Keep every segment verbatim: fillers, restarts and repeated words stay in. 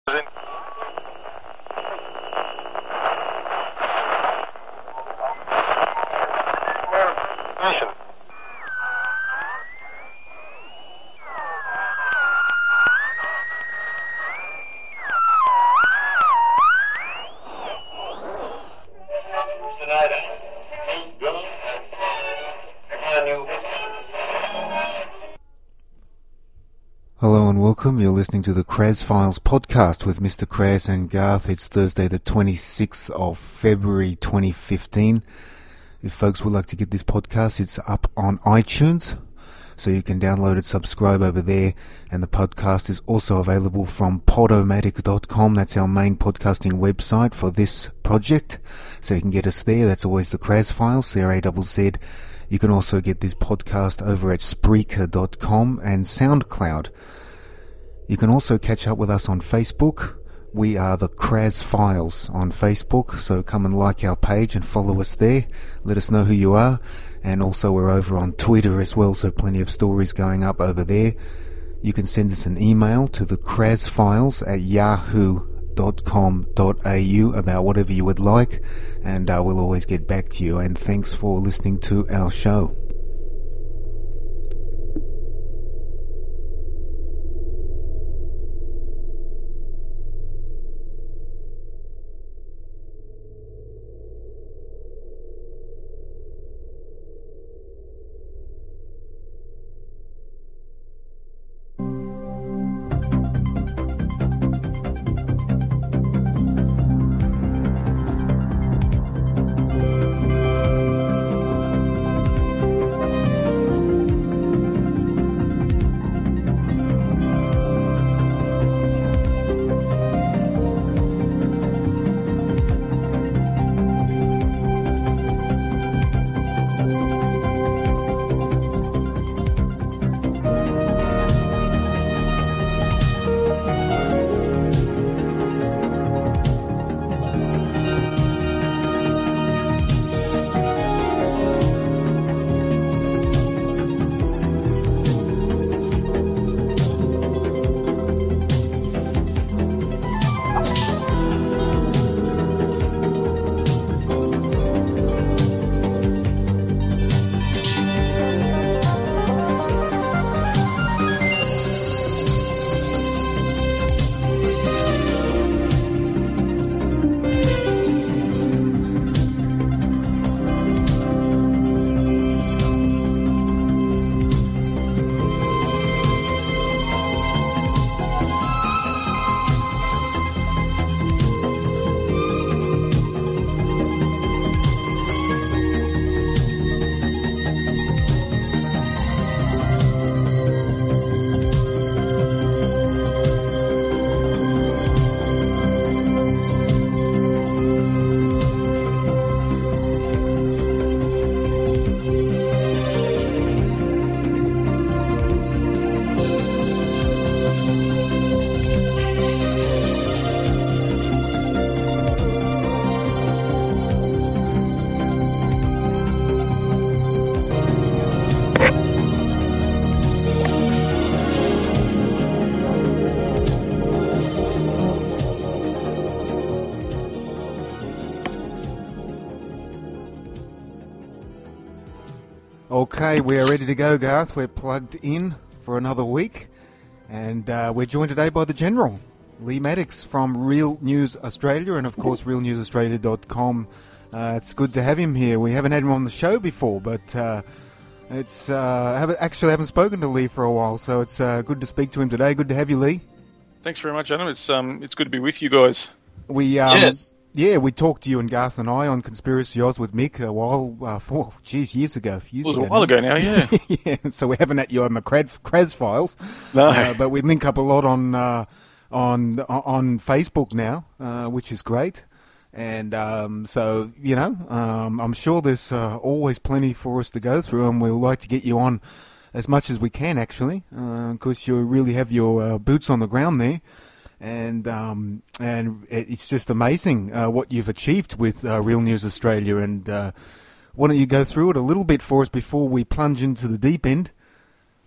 Hello and welcome. You're listening to the Kraz Files podcast with Mister Kraz and Garth. It's Thursday the twenty-sixth of February twenty fifteen. If folks would like to get this podcast, it's up on iTunes, so you can download it, subscribe over there, and the podcast is also available from podomatic dot com. That's our main podcasting website for this project, so you can get us there. That's always the Kraz Files, C R A Z Z. You can also get this podcast over at Spreaker dot com and SoundCloud. You can also catch up with us on Facebook. We are the Kraz Files on Facebook, so come and like our page and follow us there. Let us know who you are. And also we're over on Twitter as well, so plenty of stories going up over there. You can send us an email to the Kraz Files at yahoo dot com dot a u about whatever you would like, and uh, we'll always get back to you. And thanks for listening to our show. Okay, we are ready to go, Garth. We're plugged in for another week, and uh, we're joined today by the General, Lee Maddox from Real News Australia, and of course real news australia dot com. Uh, it's good to have him here. We haven't had him on the show before, but uh, it's uh, I haven't, actually haven't spoken to Lee for a while, so it's uh, good to speak to him today. Good to have you, Lee. Thanks very much, Adam. It's um, it's good to be with you guys. We um, yes. Yeah, we talked to you and Garth and I on Conspiracy Oz with Mick a while, uh, for, geez, years ago. A few years it was ago, a while ago now, yeah. yeah, so we haven't had you on the Kraz Files. No. Uh, but we link up a lot on uh, on on Facebook now, uh, which is great. And um, so, you know, um, I'm sure there's uh, always plenty for us to go through, and we'll like to get you on as much as we can, actually, because uh, you really have your uh, boots on the ground there. And um, and it's just amazing uh, what you've achieved with uh, Real News Australia. And uh, why don't you go through it a little bit for us before we plunge into the deep end?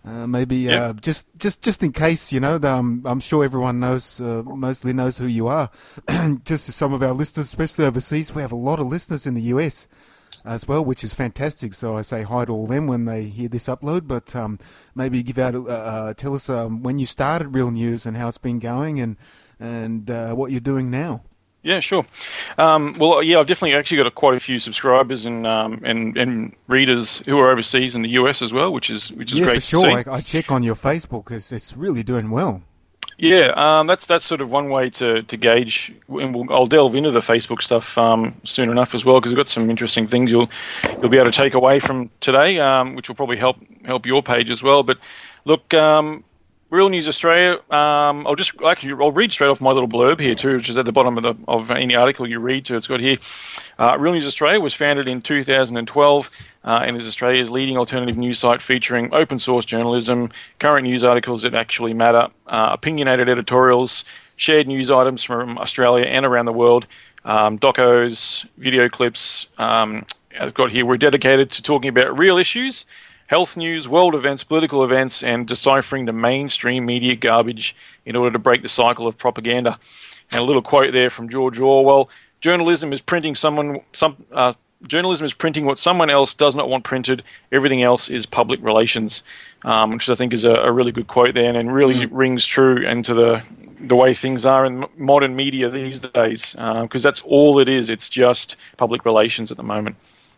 Uh, maybe Yep. uh, just just just in case, you know, um, I'm sure everyone knows, uh, mostly knows who you are. Just some of our listeners, especially overseas, we have a lot of listeners in the U S as well, which is fantastic. So I say hi to all them when they hear this upload. But um, maybe give out, uh, uh, tell us um, when you started Real News and how it's been going, and and uh, what you're doing now. Yeah, sure. Um, well, yeah, I've definitely actually got a, quite a few subscribers and um, and and readers who are overseas in the U S as well, which is which is yeah, great for sure. to see. I, I check on your Facebook because it's really doing well. Yeah, um, that's that's sort of one way to, to gauge, and we'll, I'll delve into the Facebook stuff um, soon enough as well, because I've got some interesting things you'll you'll be able to take away from today, um, which will probably help help your page as well. But look, um, Real News Australia. Um, I'll just actually I'll read straight off my little blurb here too, which is at the bottom of the of any article you read. So it's got here. Uh, Real News Australia was founded in two thousand twelve. Uh, and is Australia's leading alternative news site featuring open source journalism, current news articles that actually matter, uh, opinionated editorials, shared news items from Australia and around the world, um, docos, video clips. Um, I've got here, we're dedicated to talking about real issues, health news, world events, political events, and deciphering the mainstream media garbage in order to break the cycle of propaganda. And a little quote there from George Orwell: journalism is printing someone some. Uh, Journalism is printing what someone else does not want printed. Everything else is public relations, um, which I think is a, a really good quote there, and, and really mm. rings true into the the way things are in modern media these days, because uh, that's all it is. It's just public relations at the moment.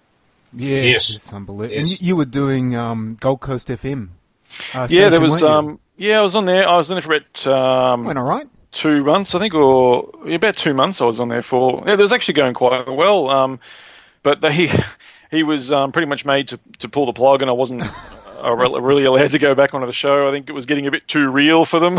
Yes, yes. It's unbelievable. Yes. And you were doing um, Gold Coast F M. Uh, yeah, there station, was. Um, yeah, I was on there. I was on there for about. Um, Went all right. Two months, I think, or yeah, about two months. I was on there for. Yeah, it was actually going quite well. Um, But they, he was um, pretty much made to, to pull the plug, and I wasn't uh, really allowed to go back onto the show. I think it was getting a bit too real for them.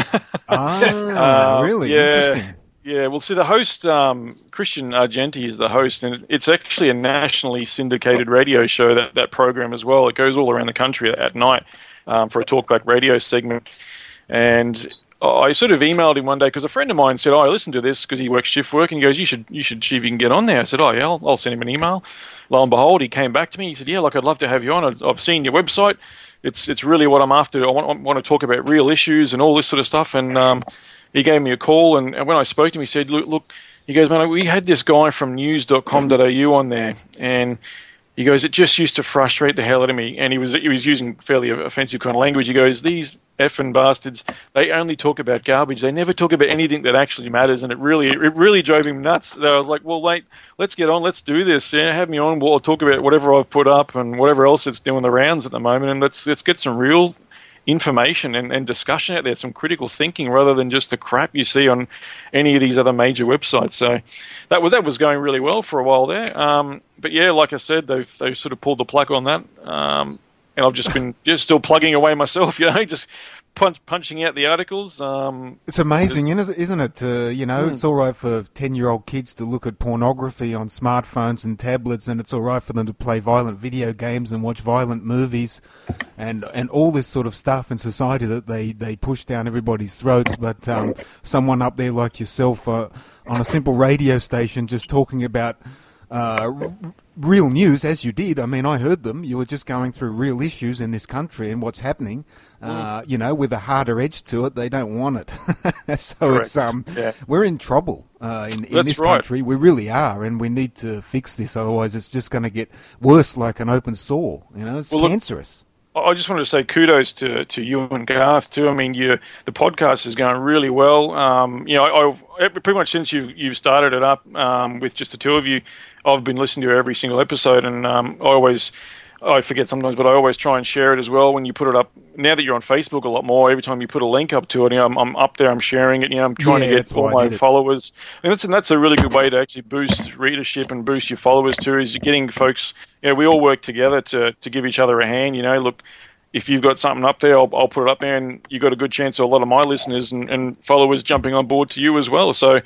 Ah, uh, really? Yeah, Interesting. Yeah, well, see, the host, um, Christian Argenti, is the host, and it's actually a nationally syndicated radio show, that, that program as well. It goes all around the country at night um, for a talkback radio segment. And I sort of emailed him one day because a friend of mine said, "Oh, I listened to this," because he works shift work, and he goes, "You should, you should see if you can get on there." I said, "Oh yeah, I'll, I'll send him an email." Lo and behold, he came back to me. He said, "Yeah, like I'd love to have you on. I've, I've seen your website. It's, it's really what I'm after. I want, I want to talk about real issues and all this sort of stuff." And um, he gave me a call, and, and when I spoke to him, he said, "Look, look," he goes, "Man, we had this guy from news dot com dot a u on there, and." He goes, "It just used to frustrate the hell out of me," and he was he was using fairly offensive kind of language. He goes, "These effing bastards, they only talk about garbage. They never talk about anything that actually matters," and it really it really drove him nuts. So I was like, "Well, mate, let's get on, let's do this. Yeah, have me on. We'll talk about whatever I've put up and whatever else that's doing the rounds at the moment, and let's let's get some real information and, and discussion out there, some critical thinking rather than just the crap you see on any of these other major websites." So that was that was going really well for a while there. Um, but yeah, like I said, they've they've sort of pulled the plug on that, um, and I've just been just still plugging away myself, you know, just punch, punching out the articles. Um, it's amazing, isn't it? Uh, you know, mm. It's all right for ten-year-old kids to look at pornography on smartphones and tablets, and it's all right for them to play violent video games and watch violent movies, and and all this sort of stuff in society that they, they push down everybody's throats. But um, someone up there like yourself uh, on a simple radio station just talking about uh, r- real news, as you did. I mean, I heard them. You were just going through real issues in this country and what's happening. Uh, you know, with a harder edge to it, they don't want it. So Correct. it's um, yeah. we're in trouble uh, in, in That's this right. country. We really are, and we need to fix this. Otherwise, it's just going to get worse, like an open sore. You know, it's well, cancerous. Look, I just wanted to say kudos to, to you and Garth too. I mean, you the podcast is going really well. Um, you know, I, I, pretty much since you've you've started it up um, with just the two of you, I've been listening to every single episode, and um, I always. I forget sometimes, but I always try and share it as well when you put it up. Now that you're on Facebook a lot more, every time you put a link up to it, you know, I'm, I'm up there, I'm sharing it, you know, I'm trying yeah, to get all my followers. And that's, and that's a really good way to actually boost readership and boost your followers too, is getting folks, you know, we all work together to, to give each other a hand, you know, look, if you've got something up there, I'll, I'll put it up there, and you've got a good chance of a lot of my listeners and, and followers jumping on board to you as well. So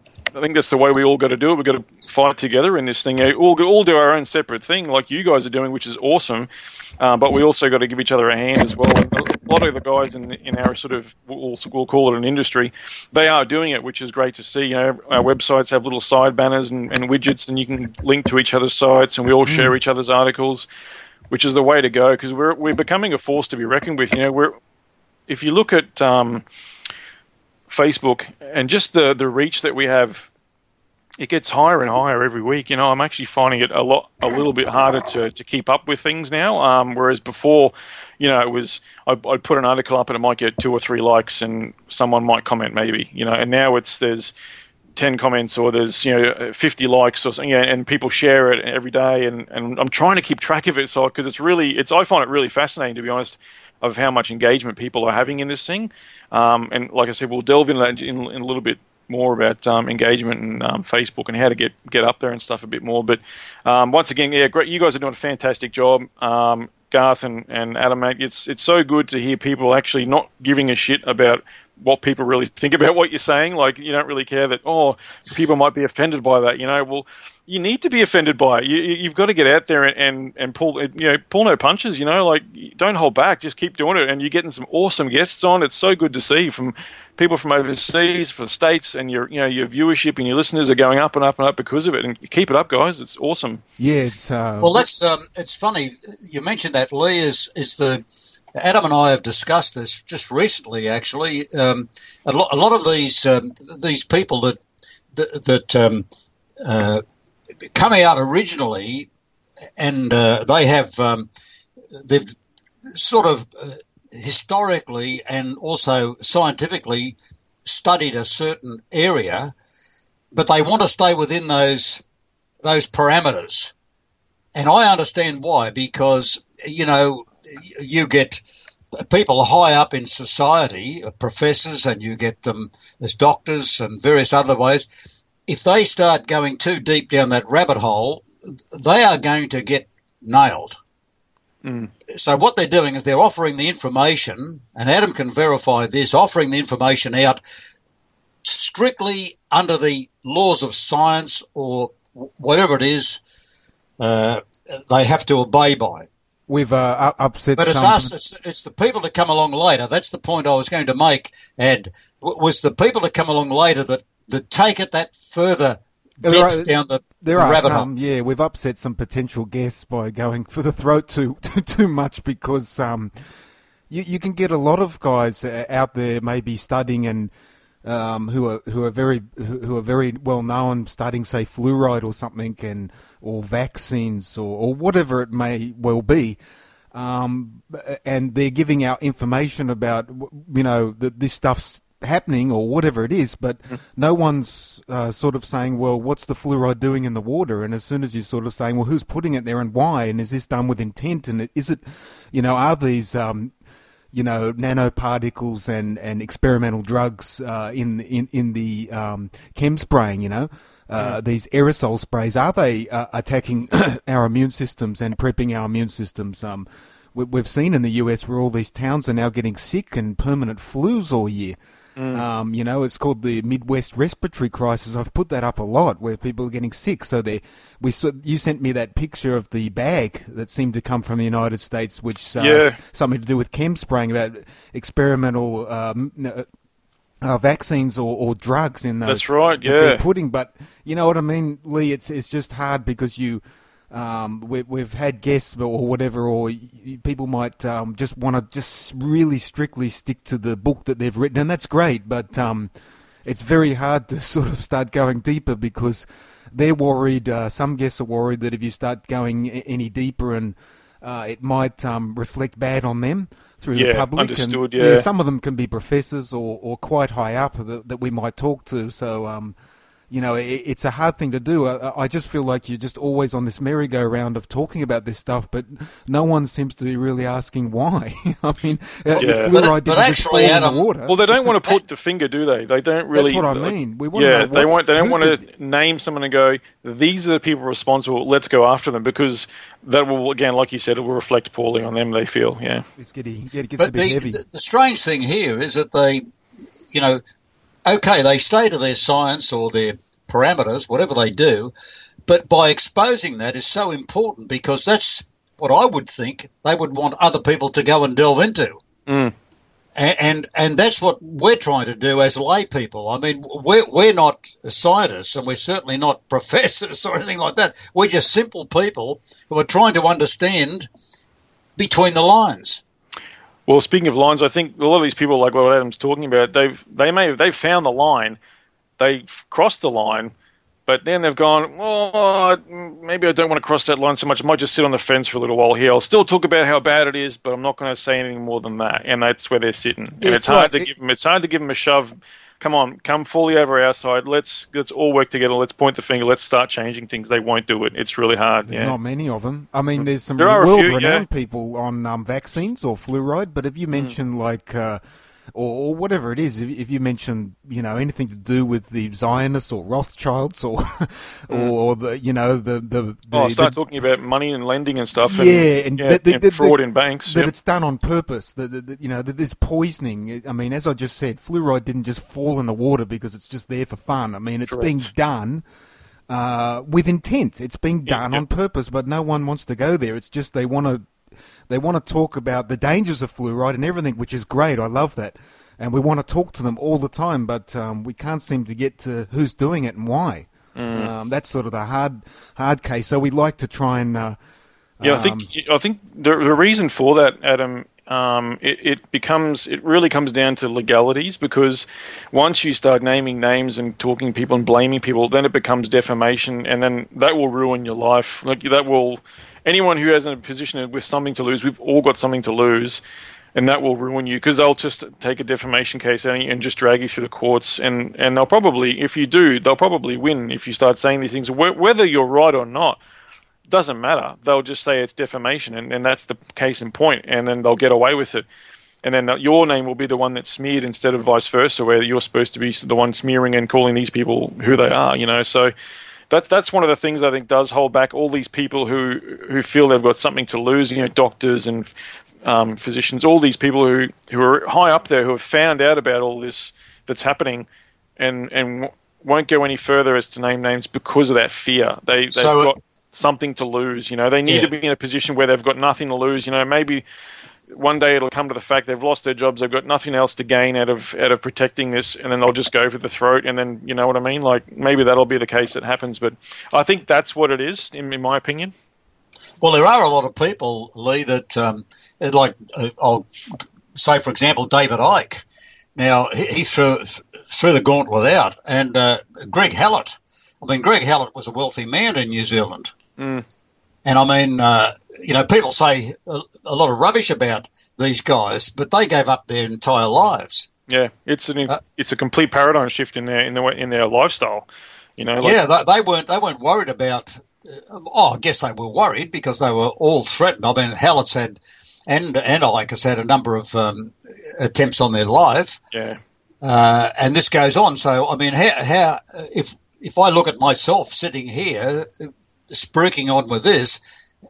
I think that's the way we all got to do it. We've got to fight together in this thing. All, all do our own separate thing, like you guys are doing, which is awesome. Uh, but we also got to give each other a hand as well. And a lot of the guys in in our sort of, we'll, we'll call it an industry, they are doing it, which is great to see. You know, our websites have little side banners and, and widgets, and you can link to each other's sites, and we all share each other's articles. which is the way to go, because we're we're becoming a force to be reckoned with. You know, we're if you look at um, Facebook and just the the reach that we have, it gets higher and higher every week. You know, I'm actually finding it a lot, a little bit harder to, to keep up with things now. Um, whereas before, you know, it was I'd, I'd put an article up and it might get two or three likes, and someone might comment maybe. You know, and now it's there's ten comments or there's you know fifty likes or something, you know, and people share it every day. And, and I'm trying to keep track of it, so because it's really it's I find it really fascinating, to be honest, of how much engagement people are having in this thing. Um, and like I said, we'll delve into that in, in a little bit more about um, engagement and um, Facebook and how to get, get up there and stuff a bit more. But um, once again, yeah, great. You guys are doing a fantastic job, um, Garth and, and Adam, mate. It's it's so good to hear people actually not giving a shit about what people really think about what you're saying. Like, you don't really care that, oh, people might be offended by that. You know, well, you need to be offended by it. You, you've got to get out there and, and, and pull, you know, pull no punches, you know, like, don't hold back, just keep doing it. And you're getting some awesome guests on. It's so good to see from people from overseas, from the States, and your, you know, your viewership and your listeners are going up and up and up because of it. And keep it up, guys. It's awesome. Yeah. It's, uh... Well, that's, um, it's funny. You mentioned that, Lee, is, is the, Adam and I have discussed this just recently, actually. Um, a, lot, a lot of these um, these people that that, that um, uh, come out originally, and uh, they have um, they've sort of uh, historically and also scientifically studied a certain area, but they want to stay within those those parameters, and I understand why, because you know. You get people high up in society, professors, and you get them as doctors and various other ways. If they start going too deep down that rabbit hole, they are going to get nailed. Mm. So what they're doing is they're offering the information, and Adam can verify this, offering the information out strictly under the laws of science or whatever it is uh, they have to obey by. We've uh, upset But it's some... us, it's, it's the people that come along later. That's the point I was going to make, Ed, was the people that come along later that, that take it that further depth down the, there the are rabbit some, hole. Yeah, we've upset some potential guests by going for the throat too too, too much because um, you, you can get a lot of guys out there maybe studying and Um, who are who are very who are very well known, studying say fluoride or something, and or vaccines or, or whatever it may well be, um, and they're giving out information about you know that this stuff's happening or whatever it is, but no one's uh, sort of saying, well, what's the fluoride doing in the water? And as soon as you're sort of saying, well, who's putting it there and why, and is this done with intent, and is it, you know, are these um, you know, nanoparticles and, and experimental drugs uh, in in in the um, chem spraying, you know, uh, mm. these aerosol sprays, are they uh, attacking our immune systems and prepping our immune systems? Um, we, we've seen in the U S where all these towns are now getting sick and permanent flus all year. Mm. Um, you know, it's called the Midwest respiratory crisis. I've put that up a lot where people are getting sick. So they, we, so you sent me that picture of the bag that seemed to come from the United States, which uh, yeah. something to do with chem spraying, about experimental um, uh, vaccines or, or drugs in those. That's right. Yeah, that they're putting. But you know what I mean, Lee? It's it's just hard because you. Um, we, we've had guests or whatever, or people might um, just want to just really strictly stick to the book that they've written, and that's great, but um, it's very hard to sort of start going deeper because they're worried, uh, some guests are worried that if you start going any deeper and uh, it might um, reflect bad on them through yeah, the public. Understood, and, yeah. yeah. Some of them can be professors or, or quite high up that, that we might talk to, so... Um, You know, it, it's a hard thing to do. I, I just feel like you're just always on this merry-go-round of talking about this stuff, but no one seems to be really asking why. I mean, yeah. fluoride but, didn't but just actually, fall Adam, in the water. Well, they don't want to put the finger, do they? They don't really. That's what I mean. We want yeah, to know they want. They don't want to did... name someone and go, "These are the people responsible. Let's go after them," because that will, again, like you said, it will reflect poorly on them. They feel, yeah. It's getting, it gets but a bit the, heavy. The, the strange thing here is that they, you know, okay, they stay to their science or their parameters, whatever they do, but by exposing that is so important because that's what I would think they would want other people to go and delve into. Mm. And, and and that's what we're trying to do as lay people. I mean, we're, we're not scientists and we're certainly not professors or anything like that. We're just simple people who are trying to understand between the lines. Well, speaking of lines, I think a lot of these people, like what Adam's talking about, they've they may have they've found the line, they've crossed the line, but then they've gone, oh, maybe I don't want to cross that line so much. I might just sit on the fence for a little while here. I'll still talk about how bad it is, but I'm not going to say anything more than that. And that's where they're sitting. And Yeah, it's, it's hard like- to give them. It's hard to give them a shove. Come on, come fully over our side. Let's let's all work together. Let's point the finger. Let's start changing things. They won't do it. It's really hard. There's yeah. not many of them. I mean, there's some There are a few, world-renowned yeah. people on um, vaccines or fluoride, but if you mention like, uh, or, or whatever it is, if, if you mention, you know, anything to do with the Zionists or Rothschilds or, or, or the, you know, the the, the Oh, start the, talking about money and lending and stuff. yeah, and, and, yeah, the, the, and the, fraud the, in banks. that Yep. it's done on purpose. That, that, that, you know, that there's poisoning. I mean, as I just said, fluoride didn't just fall in the water because it's just there for fun. I mean, it's Correct. being done uh, with intent. It's being done yep. on purpose, but no one wants to go there. It's just they want to they want to talk about the dangers of fluoride and everything, which is great. I love that, and we want to talk to them all the time, but um, we can't seem to get to who's doing it and why. Mm. Um, that's sort of the hard hard case. So we like to try and. Uh, Yeah, I think um, I think the the reason for that, Adam, um, it, it becomes it really comes down to legalities, because once you start naming names and talking people and blaming people, then it becomes defamation, and then that will ruin your life. Like that will anyone who has a position with something to lose, we've all got something to lose, and that will ruin you, because they'll just take a defamation case and, and just drag you through the courts, and and they'll probably, if you do, they'll probably win if you start saying these things, Wh- whether you're right or not. Doesn't matter. They'll just say it's defamation, and, and that's the case in point, and then they'll get away with it. And then your name will be the one that's smeared instead of vice versa, where you're supposed to be the one smearing and calling these people who they are, you know. So that's that's one of the things I think does hold back all these people who, who feel they've got something to lose, you know, doctors and um, physicians, all these people who, who are high up there who have found out about all this that's happening and, and won't go any further as to name names because of that fear. They, they've So, got something to lose, you know. They need Yeah. to be in a position where they've got nothing to lose, you know. Maybe one day it'll come to the fact they've lost their jobs, they've got nothing else to gain out of out of protecting this, and then they'll just go for the throat, and then, you know what I mean? Like, maybe that'll be the case that happens, but I think that's what it is, in, in my opinion. Well, there are a lot of people, Lee, that um, like uh, I'll say, for example, David Icke. Now he, he threw threw the gauntlet out, and uh, Greg Hallett. I mean, Greg Hallett was a wealthy man in New Zealand. Mm. And I mean, uh, you know, people say a, a lot of rubbish about these guys, but they gave up their entire lives. Yeah, it's an Uh, it's a complete paradigm shift in their in their in their lifestyle, you know. Like, yeah, they, they weren't they weren't worried about. Uh, oh, I guess they were worried because they were all threatened. I mean, Hallett's had and and Icke has had a number of um, attempts on their life, yeah, uh, and this goes on. So I mean, how, how if if I look at myself sitting here, spruiking on with this,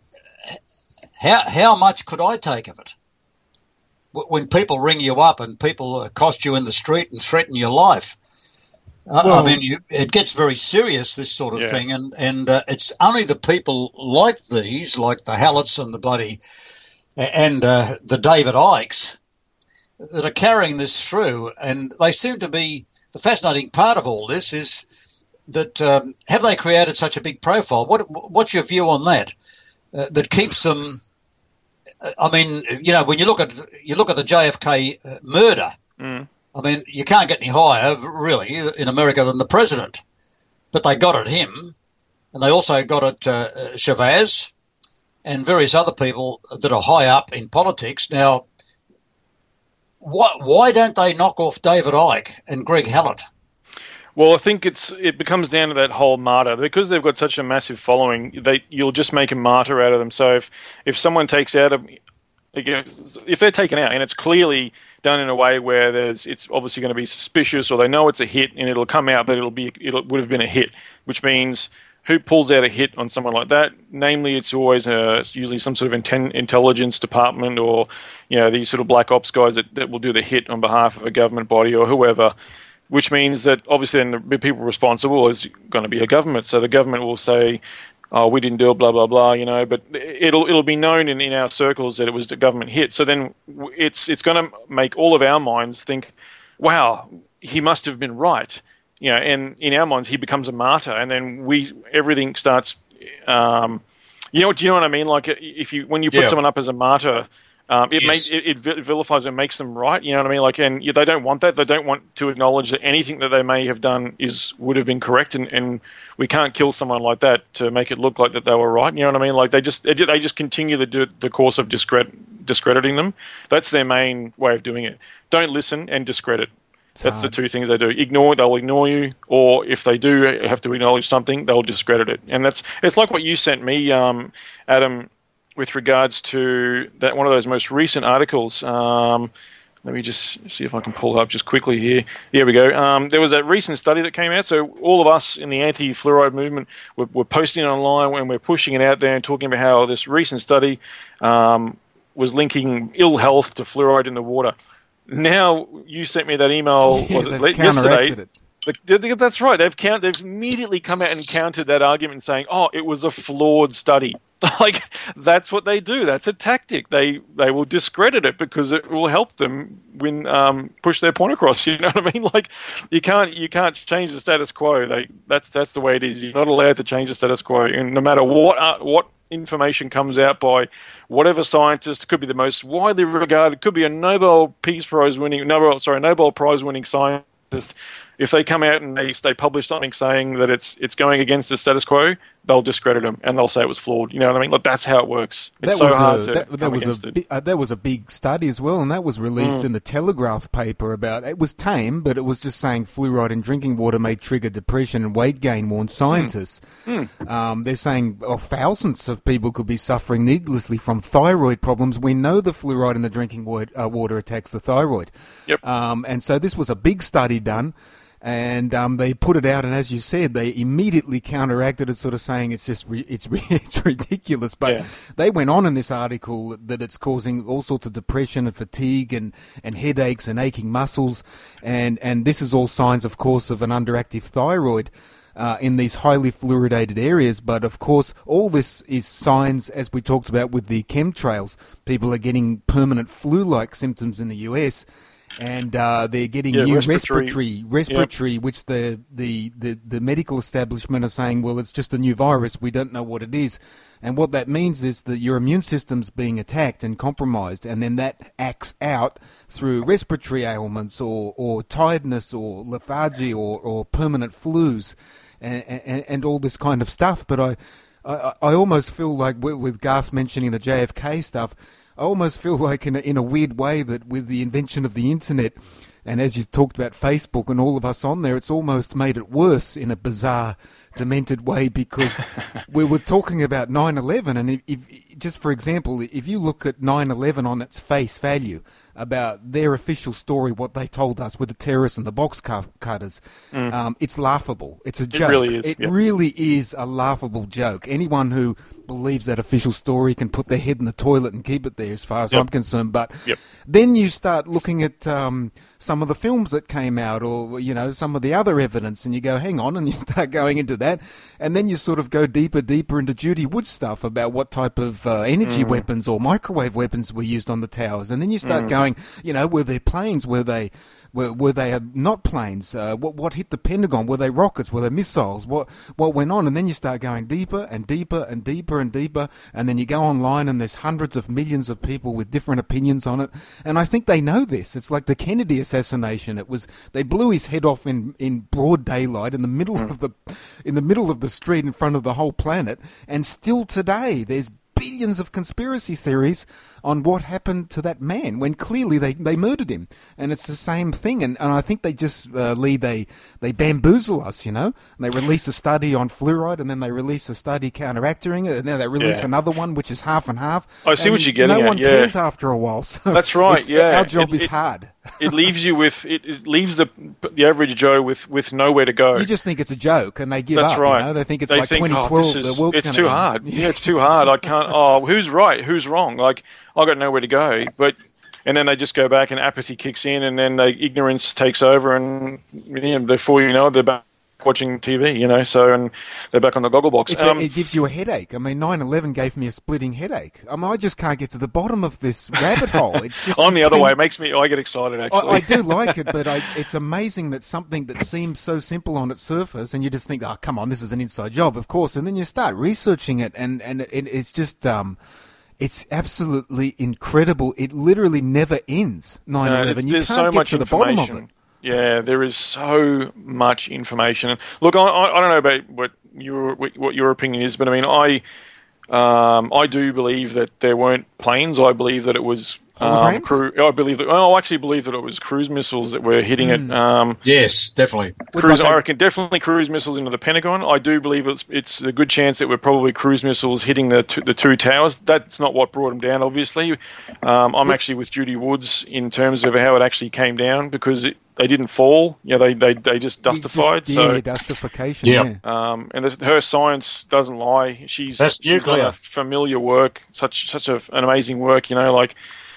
how how much could I take of it? When people ring you up and people accost you in the street and threaten your life, Well, I mean, you, it gets very serious, this sort of Yeah. thing, and and uh, it's only the people like these, like the Hallets and the bloody and uh, the David Ikes, that are carrying this through, and they seem to be. The fascinating part of all this is that um, have they created such a big profile? What what's your view on that? Uh, that keeps them. I mean, you know, when you look at you look at the J F K uh, murder. mm. I mean, you can't get any higher, really, in America than the president. But they got at him, and they also got at uh, Chavez and various other people that are high up in politics. Now, why, why don't they knock off David Icke and Greg Hallett? Well, I think it's it becomes down to that whole martyr, because they've got such a massive following. They you'll just make a martyr out of them. So if if someone takes out a if they're taken out and it's clearly done in a way where there's it's obviously going to be suspicious, or they know it's a hit and it'll come out that it'll be it would have been a hit, which means who pulls out a hit on someone like that? Namely, it's always a, it's usually some sort of inten- intelligence department, or you know, these sort of black ops guys that, that will do the hit on behalf of a government body or whoever. Which means that obviously then the people responsible is going to be a government. So the government will say, "Oh, we didn't do it," blah blah blah, you know. But it'll it'll be known in, in our circles that it was the government hit. So then it's it's going to make all of our minds think, "Wow, he must have been right," you know. And in our minds, he becomes a martyr, and then we everything starts. Um, You know, do you know what I mean? Like, if you when you put Yeah. someone up as a martyr, um, it Yes. makes it, it vil- vilifies and makes them right. You know what I mean? Like, and they don't want that. They don't want to acknowledge that anything that they may have done is would have been correct, and, and we can't kill someone like that to make it look like that they were right. You know what I mean? Like, they just they ju- they just continue the the course of discredit, discrediting them. That's their main way of doing it. Don't listen and discredit. That's the two things they do. Ignore, they'll ignore you, or if they do have to acknowledge something, they'll discredit it. And that's it's like what you sent me, um, Adam, with regards to that one of those most recent articles. Um, let me just see if I can pull it up just quickly here. Here we go. Um, there was a recent study that came out. So all of us in the anti-fluoride movement were, were posting it online and we're pushing it out there and talking about how this recent study um, was linking ill health to fluoride in the water. Now you sent me that email Yeah, was it they've late counteracted yesterday? it. Like, that's right. They've count, They've immediately come out and countered that argument, saying, "Oh, it was a flawed study." Like, that's what they do. That's a tactic. They they will discredit it because it will help them win, um, push their point across. You know what I mean? Like, you can't you can't change the status quo. They that's that's the way it is. You're not allowed to change the status quo, and no matter what uh, what information comes out by whatever scientist, could be the most widely regarded, could be a Nobel Peace Prize winning Nobel sorry Nobel Prize winning scientist. If they come out and they they publish something saying that it's it's going against the status quo, they'll discredit them and they'll say it was flawed. You know what I mean? Like, that's how it works. It's That so was hard a, to that, that come was against a it. bi- uh, that was a big study as well, and that was released Mm. in the Telegraph paper. About it was tame, but it was just saying fluoride in drinking water may trigger depression and weight gain. Warned scientists. Mm. Um, they're saying oh, thousands of people could be suffering needlessly from thyroid problems. We know the fluoride in the drinking wa- uh, water attacks the thyroid. Yep. Um, and so this was a big study done. And um, they put it out, and as you said, they immediately counteracted it, sort of saying it's just re- it's re- it's ridiculous. But Yeah. they went on in this article that it's causing all sorts of depression and fatigue and, and headaches and aching muscles, and and this is all signs, of course, of an underactive thyroid. Uh, in these highly fluoridated areas, but of course all this is signs, as we talked about with the chemtrails. People are getting permanent flu-like symptoms in the U S, and uh, they're getting Yeah, new respiratory- respiratory, respiratory, which the, the, the, the medical establishment are saying, well, it's just a new virus, we don't know what it is. And what that means is that your immune system's being attacked and compromised, and then that acts out through respiratory ailments or, or tiredness or lethargy or, or permanent flus and, and, and all this kind of stuff. But I, I, I almost feel like with with Garth mentioning the J F K stuff, I almost feel like in a, in a weird way that with the invention of the internet, and as you talked about Facebook and all of us on there, it's almost made it worse in a bizarre, demented way, because we were talking about nine eleven, and if, if, just for example, if you look at nine eleven on its face value, about their official story, what they told us with the terrorists and the box cu- cutters, Mm. um, it's laughable. It's a joke. really is, It yeah. really is a laughable joke. Anyone who believes that official story can put their head in the toilet and keep it there, as far as Yep. I'm concerned. But Yep. then you start looking at um, some of the films that came out, or you know, some of the other evidence, and you go, hang on, and you start going into that, and then you sort of go deeper, deeper into Judy Wood stuff about what type of uh, energy Mm. weapons or microwave weapons were used on the towers, and then you start going, you know, were they planes? Were they were, were they uh, not planes? Uh, what what hit the Pentagon? Were they rockets? Were they missiles? What what went on? And then you start going deeper and deeper and deeper and deeper, and then you go online and there's hundreds of millions of people with different opinions on it. And I think they know this. It's like the Kennedy assassination. It was they blew his head off in, in broad daylight in the middle of the in the middle of the street in front of the whole planet. And still today, there's billions of conspiracy theories on what happened to that man when clearly they, they murdered him. And it's the same thing. And, and I think they just, uh, Lee, they, they bamboozle us, you know. And they release a study on fluoride, and then they release a study counteracting it, and then they release Yeah. another one which is half and half. I see and what you're getting No at, one yeah. cares after a while. So That's right, it's- yeah. Our job It- is it- hard. It leaves you with it, it leaves the the average Joe with, with nowhere to go. You just think it's a joke, and they give That's up. right. You know? They think it's They like think, twenty twelve. Oh, this is, the world's it's gonna too end. hard. Yeah, it's too hard. I can't. Oh, who's right? Who's wrong? Like, I got nowhere to go. But and then they just go back, and apathy kicks in, and then they, ignorance takes over, and you know, before you know it, they're back watching T V, you know, so, and they're back on the goggle box. It's Um, a, it gives you a headache. I mean, nine eleven gave me a splitting headache. I mean, I just can't get to the bottom of this rabbit hole. It's just I'm the other can- way. It makes me, I get excited, actually. I, I do like it, but I, it's amazing that something that seems so simple on its surface, and you just think, oh, come on, this is an inside job, of course, and then you start researching it, and, and it, it's just, um, it's absolutely incredible. It literally never ends, nine eleven. No, You there's can't so get much to the bottom of information. it. Yeah, there is so much information. Look, I, I I don't know about what your what your opinion is, but I mean, I um, I do believe that there weren't planes. I believe that it was um, Holograms? crew. I believe that. Oh, I actually believe that it was cruise missiles that were hitting it. Um, Yes, definitely. Cruise, like a- I reckon definitely cruise missiles into the Pentagon. I do believe it's it's a good chance that we're probably cruise missiles hitting the two, the two towers. That's not what brought them down, obviously. Um, I'm actually with Judy Woods in terms of how it actually came down, because it, they didn't fall. You know, they they, they just You dustified. just- so yeah, dustification, Yeah. yeah. um, and this, her science doesn't lie. She's That's she's done nuclear. a familiar work, such such a, an amazing work. You know, like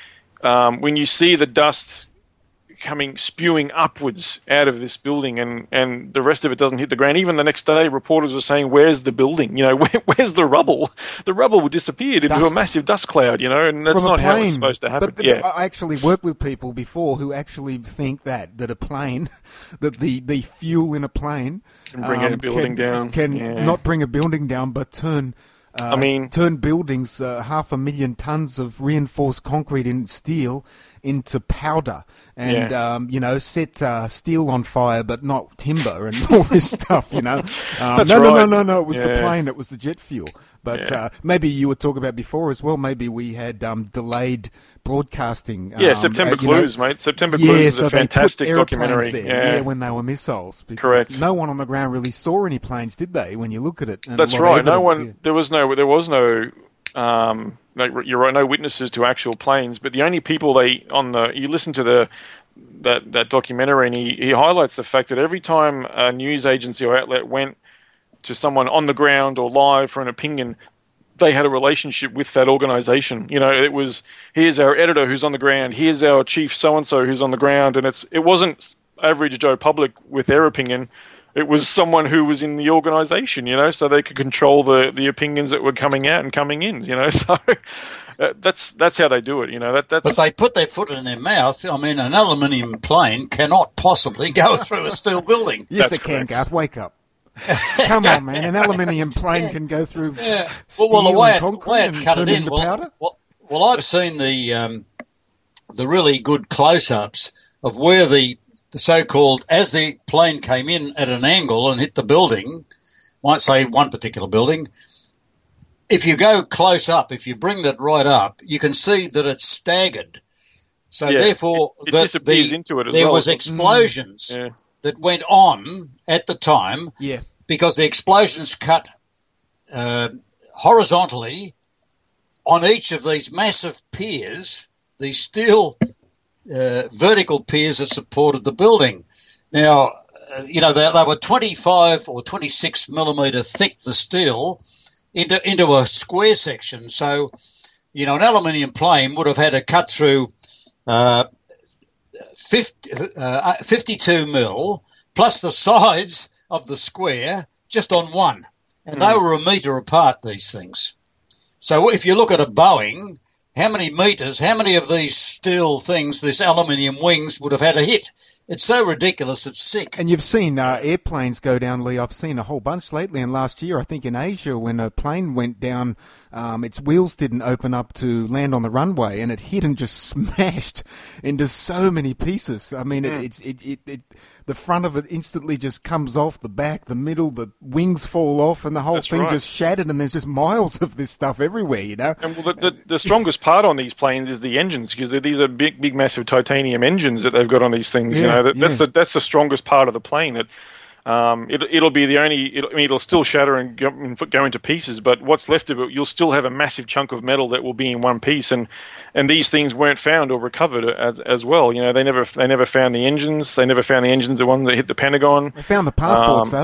um, when you see the dust coming spewing upwards out of this building, and, and the rest of it doesn't hit the ground. Even the next day, reporters were saying, "Where's the building? You know, where, where's the rubble? The rubble disappeared into Dust. a massive dust cloud. You know, and that's From a not how plane. it's supposed to happen." But, yeah, I actually worked with people before who actually think that that a plane, that the, the fuel in a plane Can bring a building can, down. Can Yeah. not bring a building down, but turn. Uh, I mean- turn buildings, uh, half a million tons of reinforced concrete and steel into powder, and Yeah. um, you know, set uh, steel on fire, but not timber and all this stuff. You know, um, That's no, no, no, right. no, no. It was the Yeah. plane. It was the jet fuel. But Yeah. uh, maybe you were talking about before as well. Maybe we had um, delayed broadcasting. yeah. um, September uh, you know, Clues, mate. September yeah, Clues is so a they put fantastic aeroplanes documentary. there, yeah. when they were missiles. Because Correct. No one on the ground really saw any planes, did they? When you look at it, And a That's lot of right. No evidence, one. yeah. There was no. There was no. Um, no, you're right. No witnesses to actual planes. But the only people they on the. You listen to the that that documentary, and he, he highlights the fact that every time a news agency or outlet went to someone on the ground or live for an opinion, they had a relationship with that organization. You know, it was, here's our editor who's on the ground, here's our chief so-and-so who's on the ground, and it's it wasn't average Joe public with their opinion. It was someone who was in the organization, you know, so they could control the, the opinions that were coming out and coming in, you know. So uh, that's that's how they do it, you know. That that's But they put their foot in their mouth. I mean, an aluminium plane cannot possibly go through a steel building. Yes, That's it can, correct. Garth. Wake up. Come on, man. An aluminium plane can go through Yeah. steel Well, well, the way and it, concrete way it and cut turn it in. into Well, powder. well, well, I've seen the um, the really good close-ups of where the, the so-called, as the plane came in at an angle and hit the building, might say one particular building. If you go close up, if you bring that right up, you can see that it's staggered. So yeah, therefore, it, it that disappears the, into it as there well. was explosions Yeah. that went on at the time Yeah. because the explosions cut uh, horizontally on each of these massive piers, these steel uh, vertical piers that supported the building. Now, uh, you know, they, they were twenty-five or twenty-six millimetre thick, the steel, into into a square section. So, you know, an aluminium plane would have had to cut through uh, fifty, uh, fifty-two mil plus the sides of the square just on one. And they were a metre apart, these things. So if you look at a Boeing, how many metres, how many of these steel things, these aluminium wings, would have had a hit? It's so ridiculous, it's sick. And you've seen uh, airplanes go down, Lee. I've seen a whole bunch lately. And last year, I think in Asia, when a plane went down, um, its wheels didn't open up to land on the runway, and it hit and just smashed into so many pieces. I mean, Mm. it, it's it, it, it the front of it instantly just comes off, the back, the middle, the wings fall off, and the whole That's thing right. just shattered. And there's just miles of this stuff everywhere, you know. And well, the, the, the strongest part on these planes is the engines, because these are big, big, massive titanium engines that they've got on these things. you Yeah, know, that, that's yeah. the that's the strongest part of the plane. It, um, it it'll be the only. It'll, I mean, it'll still shatter and go, and go into pieces, but what's left of it, you'll still have a massive chunk of metal that will be in one piece. And and these things weren't found or recovered as as well. You know, they never they never found the engines. They never found the engines, the ones that hit the Pentagon. They found the passports, Um, though.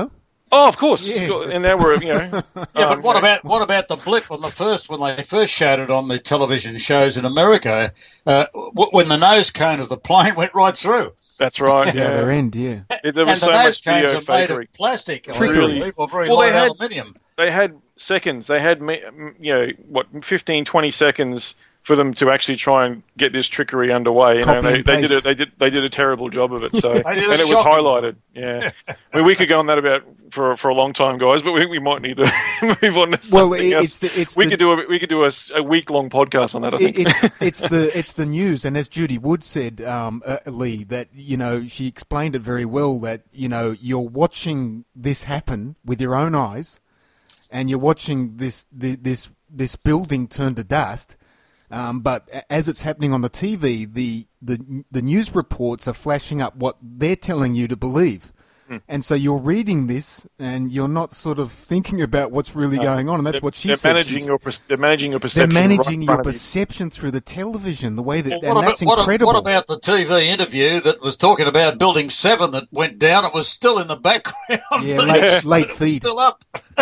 Oh, of course. Yeah. And now we're, you know. Yeah, um, but what about what about the blip on the first when they first showed it on the television shows in America? Uh, w- when the nose cone of the plane went right through. That's right. Yeah, Yeah, their end, yeah. It- there was And so the nose much cones video are made fakery. of plastic, I Trickery. believe, or very Well, they light had- aluminium. They had seconds. They had, me- you know, what, fifteen, twenty seconds for them to actually try and get this trickery underway. You know, Copy they, and they did paste. it. They did. They did a terrible job of it. So, They and did it a was shocking highlighted. Yeah, I mean, we could go on that about for for a long time, guys. But we, we might need to move on to something Well, it- else. it's the- it's we the- could do a we could do a, a week long podcast on that. I think. It, it's it's the it's the news, and as Judy Wood said, um, uh, Lee, that you know she explained it very well. That you know you're watching this happen with your own eyes, and you're watching this this this, this building turn to dust. Um, but a- as it's happening on the T V, the, the the news reports are flashing up what they're telling you to believe. And so you're reading this, and you're not sort of thinking about what's really going on, and that's They're- what she they're said. Managing She's- your, per- they're managing your they're perception. right in managing your front of you. perception through the television, the way that, Well, and what, that's about, what, incredible. what about the T V interview that was talking about Building seven that went down? It was still in the background. Yeah, late- late It was feed. still up.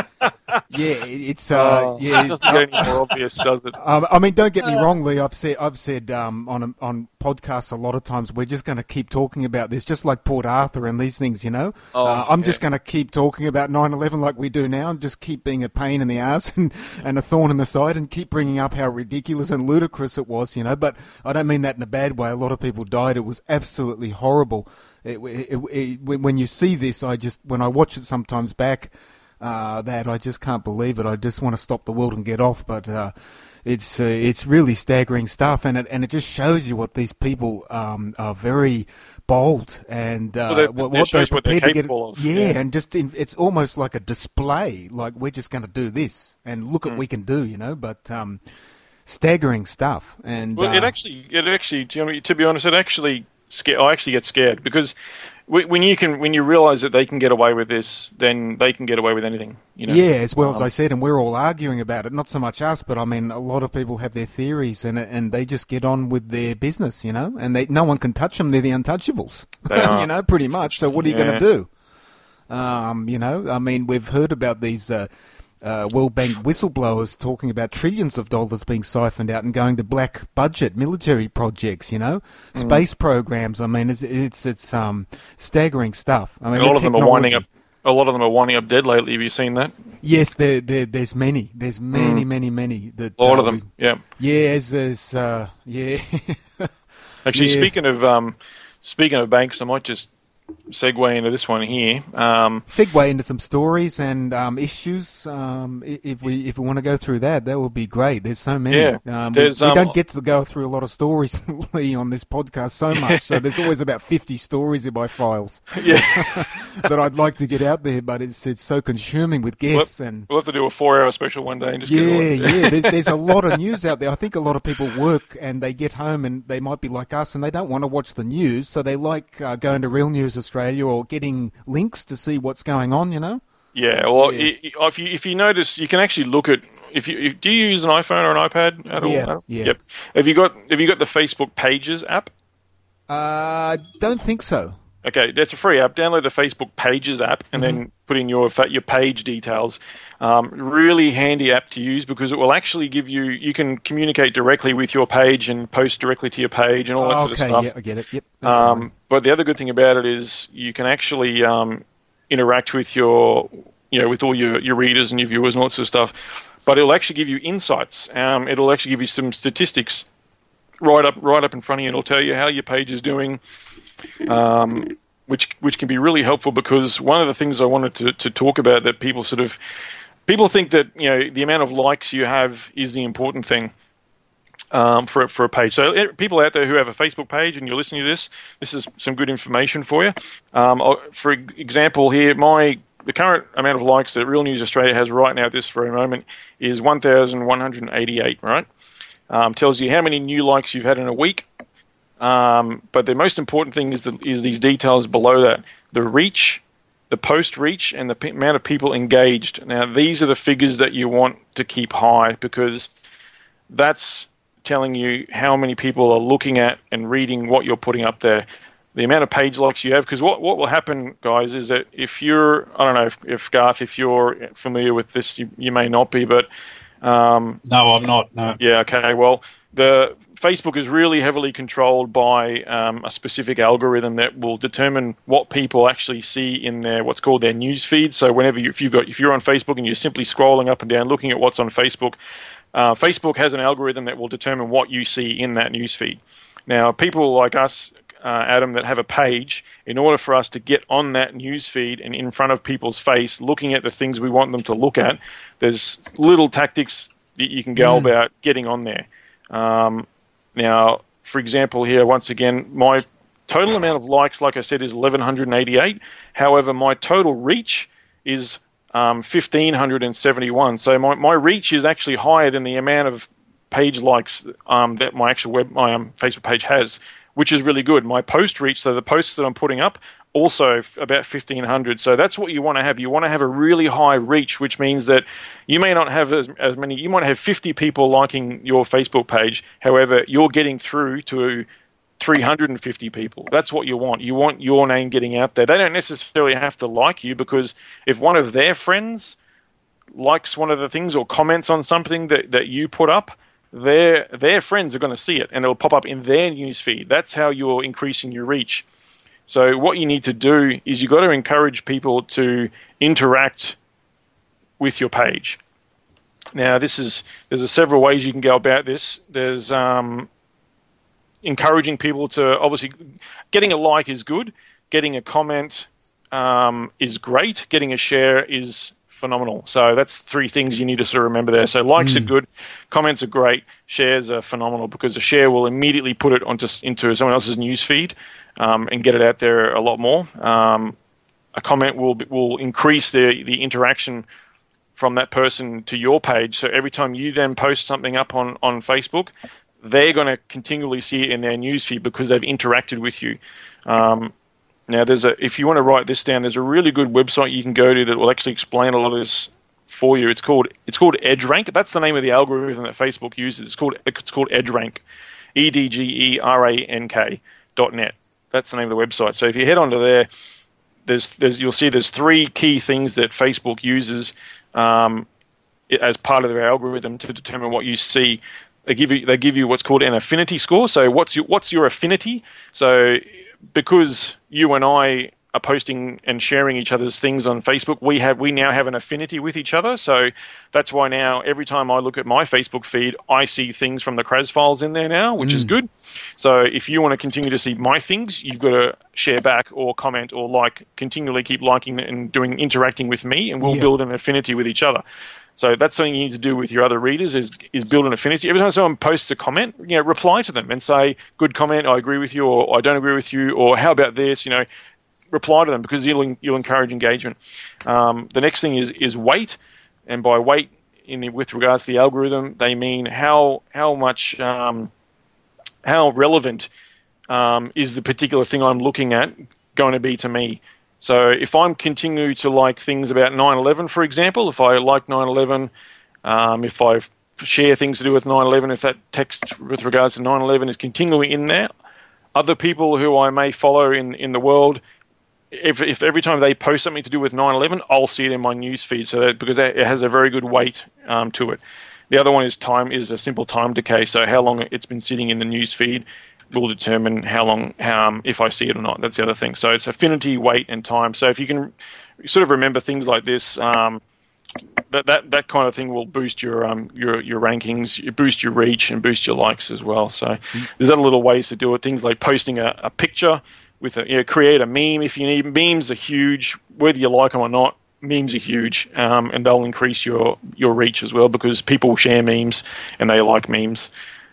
Yeah, it- it's uh, Oh, yeah. it doesn't get any more obvious, does it? Um, I mean, don't get me wrong, Lee. I've said, I've said um, on on podcasts a lot of times we're just going to keep talking about this, just like Port Arthur and these things. You know, Oh, uh, I'm yeah. just going to keep talking about nine eleven like we do now, and just keep being a pain in the ass and, and a thorn in the side, and keep bringing up how ridiculous and ludicrous it was. You know, but I don't mean that in a bad way. A lot of people died. It was absolutely horrible. It, it, it, when when you see this, I just when I watch it sometimes back. Uh, that I just can't believe it. I just want to stop the world and get off. But uh, it's uh, it's really staggering stuff, and it and it just shows you what these people um, are very bold and uh, Well, they- what, it what they're shows what they're prepared to get. capable of, Yeah, yeah. and just in, it's almost like a display. Like we're just going to do this and look at Mm. what we can do, you know. But um, staggering stuff, and Well, uh, it actually, it actually, to be- to be honest, it actually, sca- I actually get scared because wh- when you can, when you realise that they can get away with this, then they can get away with anything. You know. yeah, as well as Um, I said, and we're all arguing about it. Not so much us, but I mean, a lot of people have their theories, and and they just get on with their business, you know. And they no one can touch them; they're the untouchables, They are. you know, pretty much. So what are you Yeah. going to do? Um, you know, I mean, we've heard about these uh, uh, World Bank whistleblowers talking about trillions of dollars being siphoned out and going to black budget military projects. You know, Mm. space programs. I mean, it's it's it's um staggering stuff. I mean, And all the of them are winding up. technology- A lot of them are winding up dead lately. Have you seen that? Yes, there, there, there's many. There's many, Mm. many, many. That, A lot uh, of them. Yeah. Yeah, as, as uh, yeah. Actually, Yeah. speaking of um, speaking of banks, I might just segue into this one here. Um, Segue into some stories and um, issues. Um, i- if we if we want to go through that, that would be great. There's so many. Yeah, um, we, there's, we um, don't get to go through a lot of stories, Lee, on this podcast so much. So there's always about fifty stories in my files yeah, that I'd like to get out there, but it's it's so consuming with guests and. we'll have to do a four-hour special one day and just get it all- Yeah, yeah. There's, there's a lot of news out there. I think a lot of people work and they get home and they might be like us and they don't want to watch the news, so they like uh, going to Real News Australia or getting links to see what's going on. You know. Yeah, well, Yeah. i- i- if you if you notice, you can actually look at if you if, do you use an iPhone or an iPad at all? Yeah, Adam? yeah. Yep. Have you got have you got the Facebook Pages app? Uh, don't think so. Okay, that's a free app. Download the Facebook Pages app and Mm-hmm. then put in your fa- your page details. Um, really handy app to use because it will actually give you you can communicate directly with your page and post directly to your page and all that Oh, sort of okay, stuff. yeah, I get it. Yep. that's fine. Um, but the other good thing about it is you can actually um, interact with your, you know, with all your, your readers and your viewers and all that sort of stuff. But it'll actually give you insights. Um, it'll actually give you some statistics right up right up in front of you. It'll tell you how your page is doing, um, which which can be really helpful because one of the things I wanted to, to talk about that people sort of people think that you know the amount of likes you have is the important thing. Um, for for a page. So eh, people out there who have a Facebook page and you're listening to this, this is some good information for you. Um, I'll- for example, here my the current amount of likes that Real News Australia has right now at this very moment is one thousand one hundred eighty-eight. Right, um, tells you how many new likes you've had in a week. Um, but the most important thing is the, is these details below that: the reach, the post reach, and the p- amount of people engaged. Now these are the figures that you want to keep high because that's telling you how many people are looking at and reading what you're putting up there. the amount of page likes you have. Because what, what will happen, guys, is that if you're, I don't know if, if Garth, if you're familiar with this, you, you may not be, but um, no, I'm not. No. Yeah. Okay. Well, the Facebook is really heavily controlled by um, a specific algorithm that will determine what people actually see in their what's called their news feed. So whenever you, if you got if you're on Facebook and you're simply scrolling up and down looking at what's on Facebook, uh, Facebook has an algorithm that will determine what you see in that news feed. Now, people like us, uh, Adam, that have a page, in order for us to get on that news feed and in front of people's face, looking at the things we want them to look at, there's little tactics that you can go mm. about getting on there. Um, now, for example, here, once again, my total amount of likes, like I said, is eleven eighty-eight. However, my total reach is um, one thousand five hundred seventy-one. So my, my reach is actually higher than the amount of page likes um, that my actual web, my um, Facebook page has, which is really good. My post reach, so the posts that I'm putting up, also about fifteen hundred. So that's what you want to have. You want to have a really high reach, which means that you may not have as, as many, you might have fifty people liking your Facebook page. However, you're getting through to three hundred fifty people. That's what you want. You want your name getting out there. They don't necessarily have to like you, because if one of their friends likes one of the things or comments on something that, that you put up, their their friends are going to see it and it'll pop up in their news feed. That's how you're increasing your reach. So what you need to do is you've got to encourage people to interact with your page. Now, this is there's a several ways you can go about this. There's um, encouraging people to, obviously, getting a like is good. Getting a comment um, is great. Getting a share is phenomenal. So that's three things you need to sort of remember there. So likes mm. are good, comments are great, shares are phenomenal, because a share will immediately put it onto into someone else's news feed um, and get it out there a lot more. Um, a comment will will increase the the interaction from that person to your page. So every time you then post something up on, on Facebook, they're going to continually see it in their news feed because they've interacted with you. Um, Now, there's a if you want to write this down, there's a really good website you can go to that will actually explain a lot of this for you. It's called it's called EdgeRank. That's the name of the algorithm that Facebook uses. It's called it's called EdgeRank, E D G E R A N K dot net. That's the name of the website. So if you head onto there, there's there's you'll see there's three key things that Facebook uses um, as part of their algorithm to determine what you see. They give you they give you what's called an affinity score. So what's your what's your affinity? So because you and I are posting and sharing each other's things on Facebook, we have we now have an affinity with each other. So that's why now every time I look at my Facebook feed, I see things from the Kraz Files in there now, which mm. is good. So if you want to continue to see my things, you've got to share back or comment or like, continually keep liking and doing interacting with me, and we'll yeah. build an affinity with each other. So that's something you need to do with your other readers is is build an affinity. Every time someone posts a comment, you know, reply to them and say, good comment, I agree with you, or I don't agree with you, or how about this, you know, reply to them, because you'll you'll encourage engagement. Um, the next thing is is weight, and by weight, in the, with regards to the algorithm, they mean how how much um, how relevant um, is the particular thing I'm looking at going to be to me. So if I'm continuing to like things about nine eleven, for example, if I like nine eleven, um, if I share things to do with nine eleven, if that text with regards to nine eleven is continually in there, other people who I may follow in, in the world, if, if every time they post something to do with nine eleven, I'll see it in my news feed, so that, because it has a very good weight um, to it. The other one is time, is a simple time decay, so how long it's been sitting in the news feed will determine how long, how, um, if I see it or not. That's the other thing. So it's affinity, weight, and time. So if you can sort of remember things like this, um, that, that that kind of thing will boost your um your your rankings, boost your reach, and boost your likes as well. So mm-hmm. there's other little ways to do it. Things like posting a, a picture with a, you know, create a meme if you need. Memes are huge, whether you like them or not. Memes are huge, um, and they'll increase your your reach as well, because people share memes and they like memes.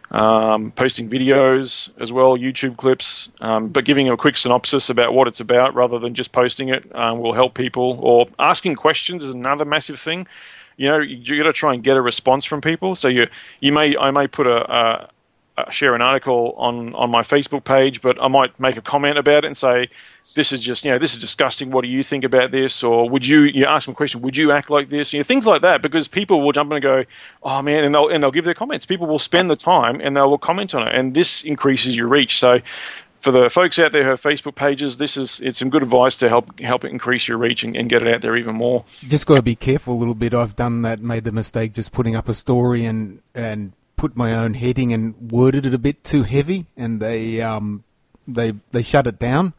Um, posting videos as well, YouTube clips, um, but giving a quick synopsis about what it's about rather than just posting it um, will help people. Or asking questions is another massive thing. You know, you got to try and get a response from people. So you you may I may put a, a, a share an article on, on my Facebook page, but I might make a comment about it and say, this is just, you know, this is disgusting. What do you think about this? Or would you, you ask them a question, would you act like this? You know, things like that, because people will jump in and go, oh man, and they'll, and they'll give their comments. People will spend the time and they will comment on it, and this increases your reach. So for the folks out there who have Facebook pages, this is it's some good advice to help help increase your reach and, and get it out there even more. Just got to be careful a little bit. I've done that, made the mistake just putting up a story and and put my own heading and worded it a bit too heavy, and they um they they shut it down.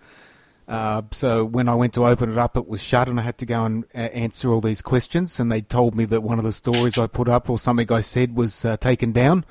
Uh, so when I went to open it up, it was shut, and I had to go and uh, answer all these questions. And they told me that one of the stories I put up or something I said was uh, taken down.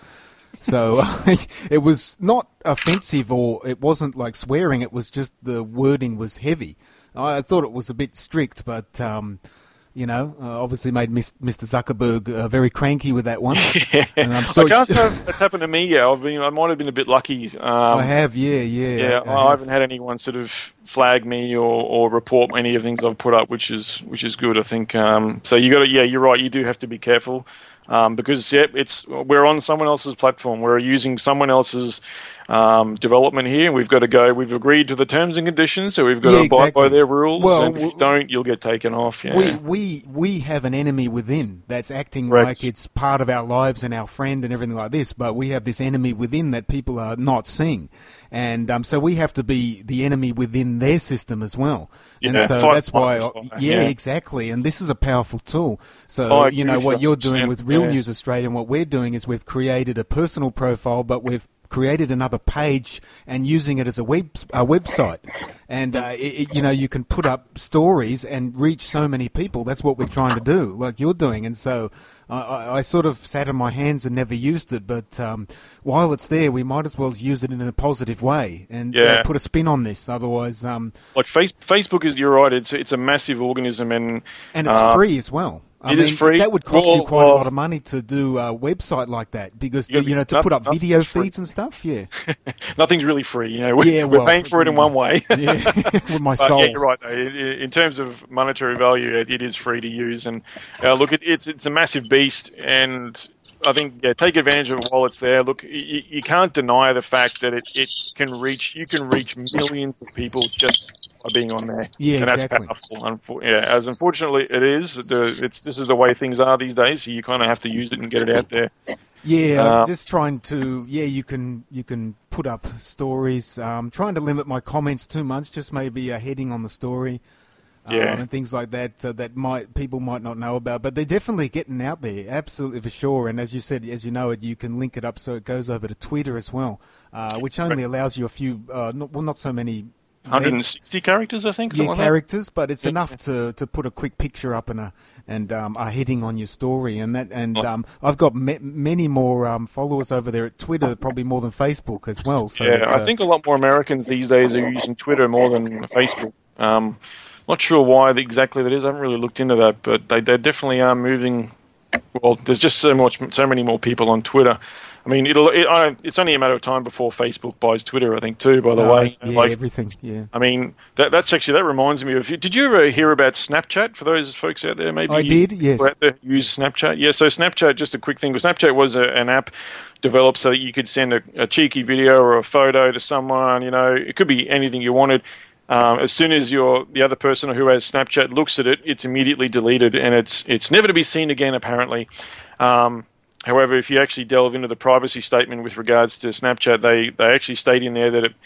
So it was not offensive, or it wasn't like swearing. It was just the wording was heavy. I thought it was a bit strict, but um, you know, uh, obviously made Mister Zuckerberg uh, very cranky with that one. Yeah. And I'm sorry. I can't say that's happened to me yet. I've been, I might have been a bit lucky. Um, I have, yeah, yeah. Yeah, I, I, I haven't had anyone sort of flag me or, or report any of the things I've put up, which is which is good, I think. Um, so you got to, yeah, you're right. You do have to be careful. Um, because yeah, it's we're on someone else's platform. We're using someone else's um, development here. We've got to go. We've agreed to the terms and conditions, so we've got yeah, to abide exactly. by their rules. Well, and if you don't, you'll get taken off. Yeah. We we we have an enemy within that's acting Correct. like it's part of our lives and our friend and everything like this. But we have this enemy within that people are not seeing, and um, so we have to be the enemy within their system as well. And Yeah, so fight that's why, fire, I, fire, yeah, yeah. exactly. And this is a powerful tool. So, Oh, I you know, agree what with you're that. doing with Real Yeah. News Australia and what we're doing is we've created a personal profile, but we've created another page and using it as a web a website. And, uh, it, it, you know, you can put up stories and reach so many people. That's what we're trying to do, like you're doing. And so I, I, I sort of sat on my hands and never used it. But um, while it's there, we might as well use it in a positive way and Yeah. uh, put a spin on this. Otherwise... Um, Like face, Facebook is, you're right, it's it's a massive organism, and And it's uh, free as well. I it mean, is free. that would cost Well, you quite well- a lot of money to do a website like that because, Yeah, you know, to no- put up nothing's video free. feeds and stuff, yeah. nothing's really free. You know, we're, Yeah, we're well, paying for it in one way. Yeah, with my But soul. yeah, you're right. Though. In, in terms of monetary value, it, it is free to use, and uh, look, it, it's it's a massive beast, and I think yeah, take advantage of it while it's there. Look, you, you can't deny the fact that it, it can reach you can reach millions of people just by being on there. Yeah, and that's exactly. powerful. Unfor- yeah, as unfortunately it is, the, it's this is the way things are these days. So you kind of have to use it and get it out there. Yeah, Uh, I'm just trying to. Yeah, you can you can put up stories. Um, trying to limit my comments too much. Just maybe a heading on the story, um, Yeah. and things like that uh, that might people might not know about. But they're definitely getting out there, absolutely for sure. And as you said, as you know it, you can link it up so it goes over to Twitter as well, uh, which only allows you a few. Uh, not, well, not so many. one hundred sixty characters, I think. Yeah, something like that. characters, but it's Yeah. enough to, to put a quick picture up and a and um, a heading on your story, and that and Oh. um, I've got ma- many more um, followers over there at Twitter, probably more than Facebook as well. So Yeah, it's, I uh, think a lot more Americans these days are using Twitter more than Facebook. Um, not sure why exactly that is. I haven't really looked into that, but they, they definitely are moving. Well, there's just so much, so many more people on Twitter. I mean, it'll. It, I, it's only a matter of time before Facebook buys Twitter. I think too. By the uh, way, yeah, like, everything, yeah. I mean, that, that's actually that reminds me of. Did you ever hear about Snapchat? For those folks out there, maybe I did, yes. who out there who use Snapchat. Yeah, so Snapchat, just a quick thing. Snapchat was a, an app developed so that you could send a, a cheeky video or a photo to someone. You know, it could be anything you wanted. Um, as soon as your the other person who has Snapchat looks at it, it's immediately deleted, and it's it's never to be seen again. Apparently. Um, However, if you actually delve into the privacy statement with regards to Snapchat, they, they actually state in there that it,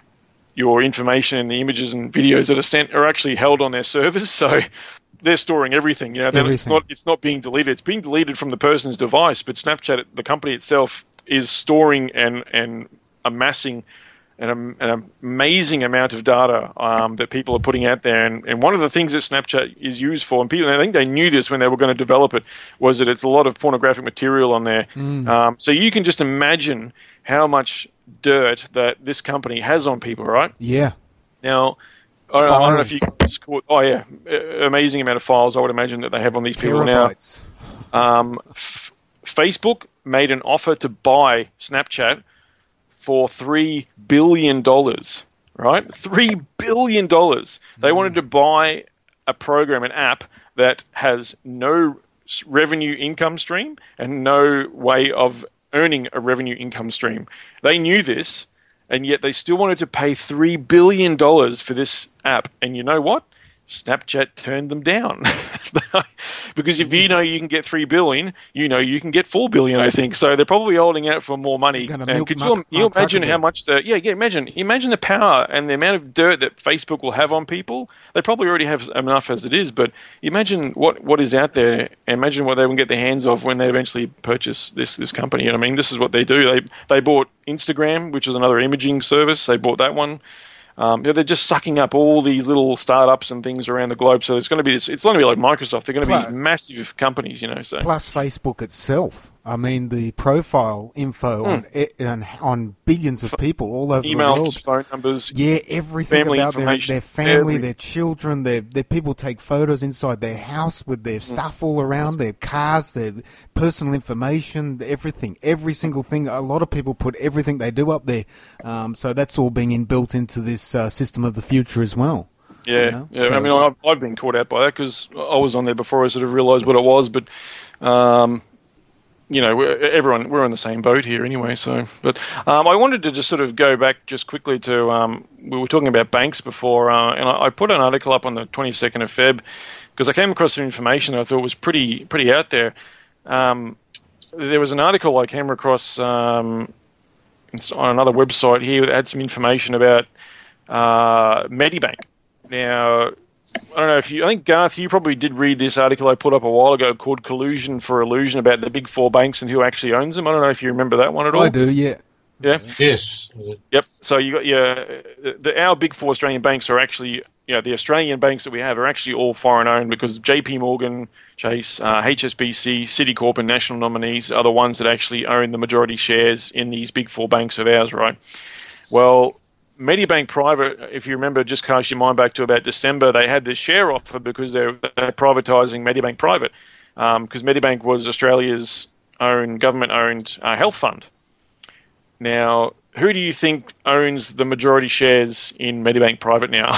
your information and the images and videos that are sent are actually held on their servers. So they're storing everything. You know, everything. It's not it's not being deleted. It's being deleted from the person's device, but Snapchat, the company itself, is storing and and amassing an, an amazing amount of data um, that people are putting out there. And, and one of the things that Snapchat is used for, and people, I think they knew this when they were going to develop it, was that it's a lot of pornographic material on there. Mm. Um, so you can just imagine how much dirt that this company has on people, right? Yeah. Now, I don't, I don't know if you can score. Oh, yeah. Amazing amount of files I would imagine that they have on these people now. Terabytes. Um, f- Facebook made an offer to buy Snapchat for three billion dollars, right? three billion dollars. They wanted to buy a program, an app, that has no revenue income stream and no way of earning a revenue income stream. They knew this, and yet they still wanted to pay three billion dollars for this app. And you know what? Snapchat turned them down. Because if you know you can get three billion, you know you can get four billion, I think. So they're probably holding out for more money. And could you, you imagine how much the yeah, yeah imagine imagine the power and the amount of dirt that Facebook will have on people. They probably already have enough as it is, but imagine what, what is out there. Imagine what they will get their hands off when they eventually purchase this this company. And I mean, this is what they do. They they bought Instagram, which is another imaging service. They bought that one. Um, you know, they're just sucking up all these little startups and things around the globe. So it's going to be it's going to be like Microsoft. They're going to be massive companies, you know. So plus Facebook itself. I mean, the profile info mm. on, on on billions of people all over Emails, the world. Phone numbers, yeah, everything family about their, their family, everything. their children. Their their people take photos inside their house with their mm. stuff all around, their cars, their personal information, everything, every single thing. A lot of people put everything they do up there. Um, so that's all being inbuilt into this uh, system of the future as well. Yeah, you know? yeah. So I mean, I've, I've been caught out by that because I was on there before I sort of realised what it was, but. Um, You know, we're, everyone we're on the same boat here anyway. So, but um, I wanted to just sort of go back just quickly to um, we were talking about banks before, uh, and I, I put an article up on the twenty-second of February because I came across some information I thought was pretty pretty out there. Um, there was an article I came across um, on another website here that had some information about uh, Medibank. Now. I don't know if you. I think Garth, you probably did read this article I put up a while ago called "Collusion for Illusion" about the big four banks and who actually owns them. I don't know if you remember that one at all. I do, yeah. Yeah. Yes. Yep. So you got your the, our big four Australian banks are actually, you know, the Australian banks that we have are actually all foreign owned because J P Morgan, Chase, uh, H S B C, Citicorp, and National Nominees are the ones that actually own the majority shares in these big four banks of ours, right? Well. Medibank Private, if you remember, just cast your mind back to about December, they had this share offer because they're, they're privatising Medibank Private because um, Medibank was Australia's own government-owned uh, health fund. Now, who do you think owns the majority shares in Medibank Private now?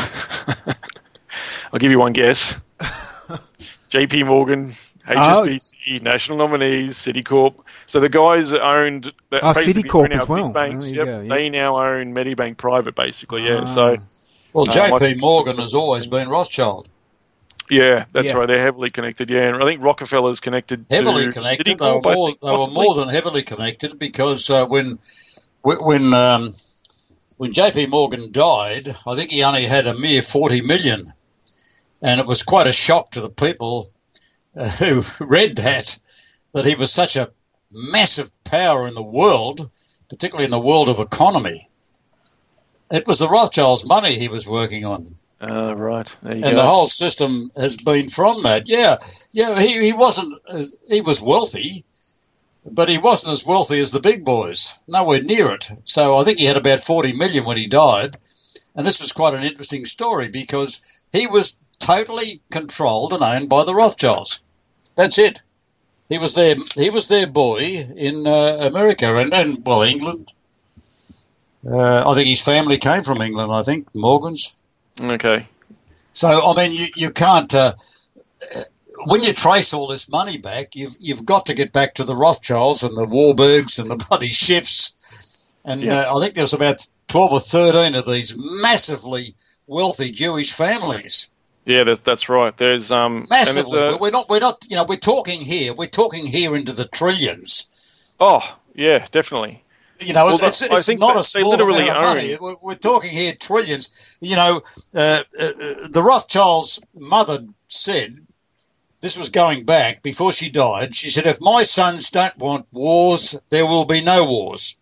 I'll give you one guess. J P Morgan, H S B C, oh. National Nominees, Citicorp. So the guys that owned that oh, Citicorp as well. Banks, oh, yep, go, yeah. They now own Medibank Private, basically. Yeah. Ah. So, well, J P uh, Morgan has always been Rothschild. Yeah, that's yeah. right. They're heavily connected. Yeah, and I think Rockefeller's connected. Heavily to connected. Citicorp, they were more, they were more than heavily connected because uh, when when um, when J P Morgan died, I think he only had a mere forty million, and it was quite a shock to the people uh, who read that that he was such a massive power in the world, particularly in the world of economy. It was the Rothschilds' money he was working on. Uh, right. There you and go. The whole system has been from that. Yeah, yeah. He he wasn't. Uh, he was wealthy, but he wasn't as wealthy as the big boys. Nowhere near it. So I think he had about forty million when he died. And this was quite an interesting story because he was totally controlled and owned by the Rothschilds. That's it. He was their he was their boy in uh, America and, and well England. Uh, I think his family came from England. I think Morgans. Okay. So I mean, you you can't uh, when you trace all this money back, you've you've got to get back to the Rothschilds and the Warburgs and the bloody Schiffs, and yeah. uh, I think there's about twelve or thirteen of these massively wealthy Jewish families. Yeah, that, that's right. There's um massively. And a, we're not. We're not. You know, we're talking here. We're talking here into the trillions. Oh yeah, definitely. You know, well, it's, it's, it's not a small literally amount of money. We're, we're talking here trillions. You know, uh, uh, the Rothschilds' mother said, this was going back before she died, she said, if my sons don't want wars, there will be no wars.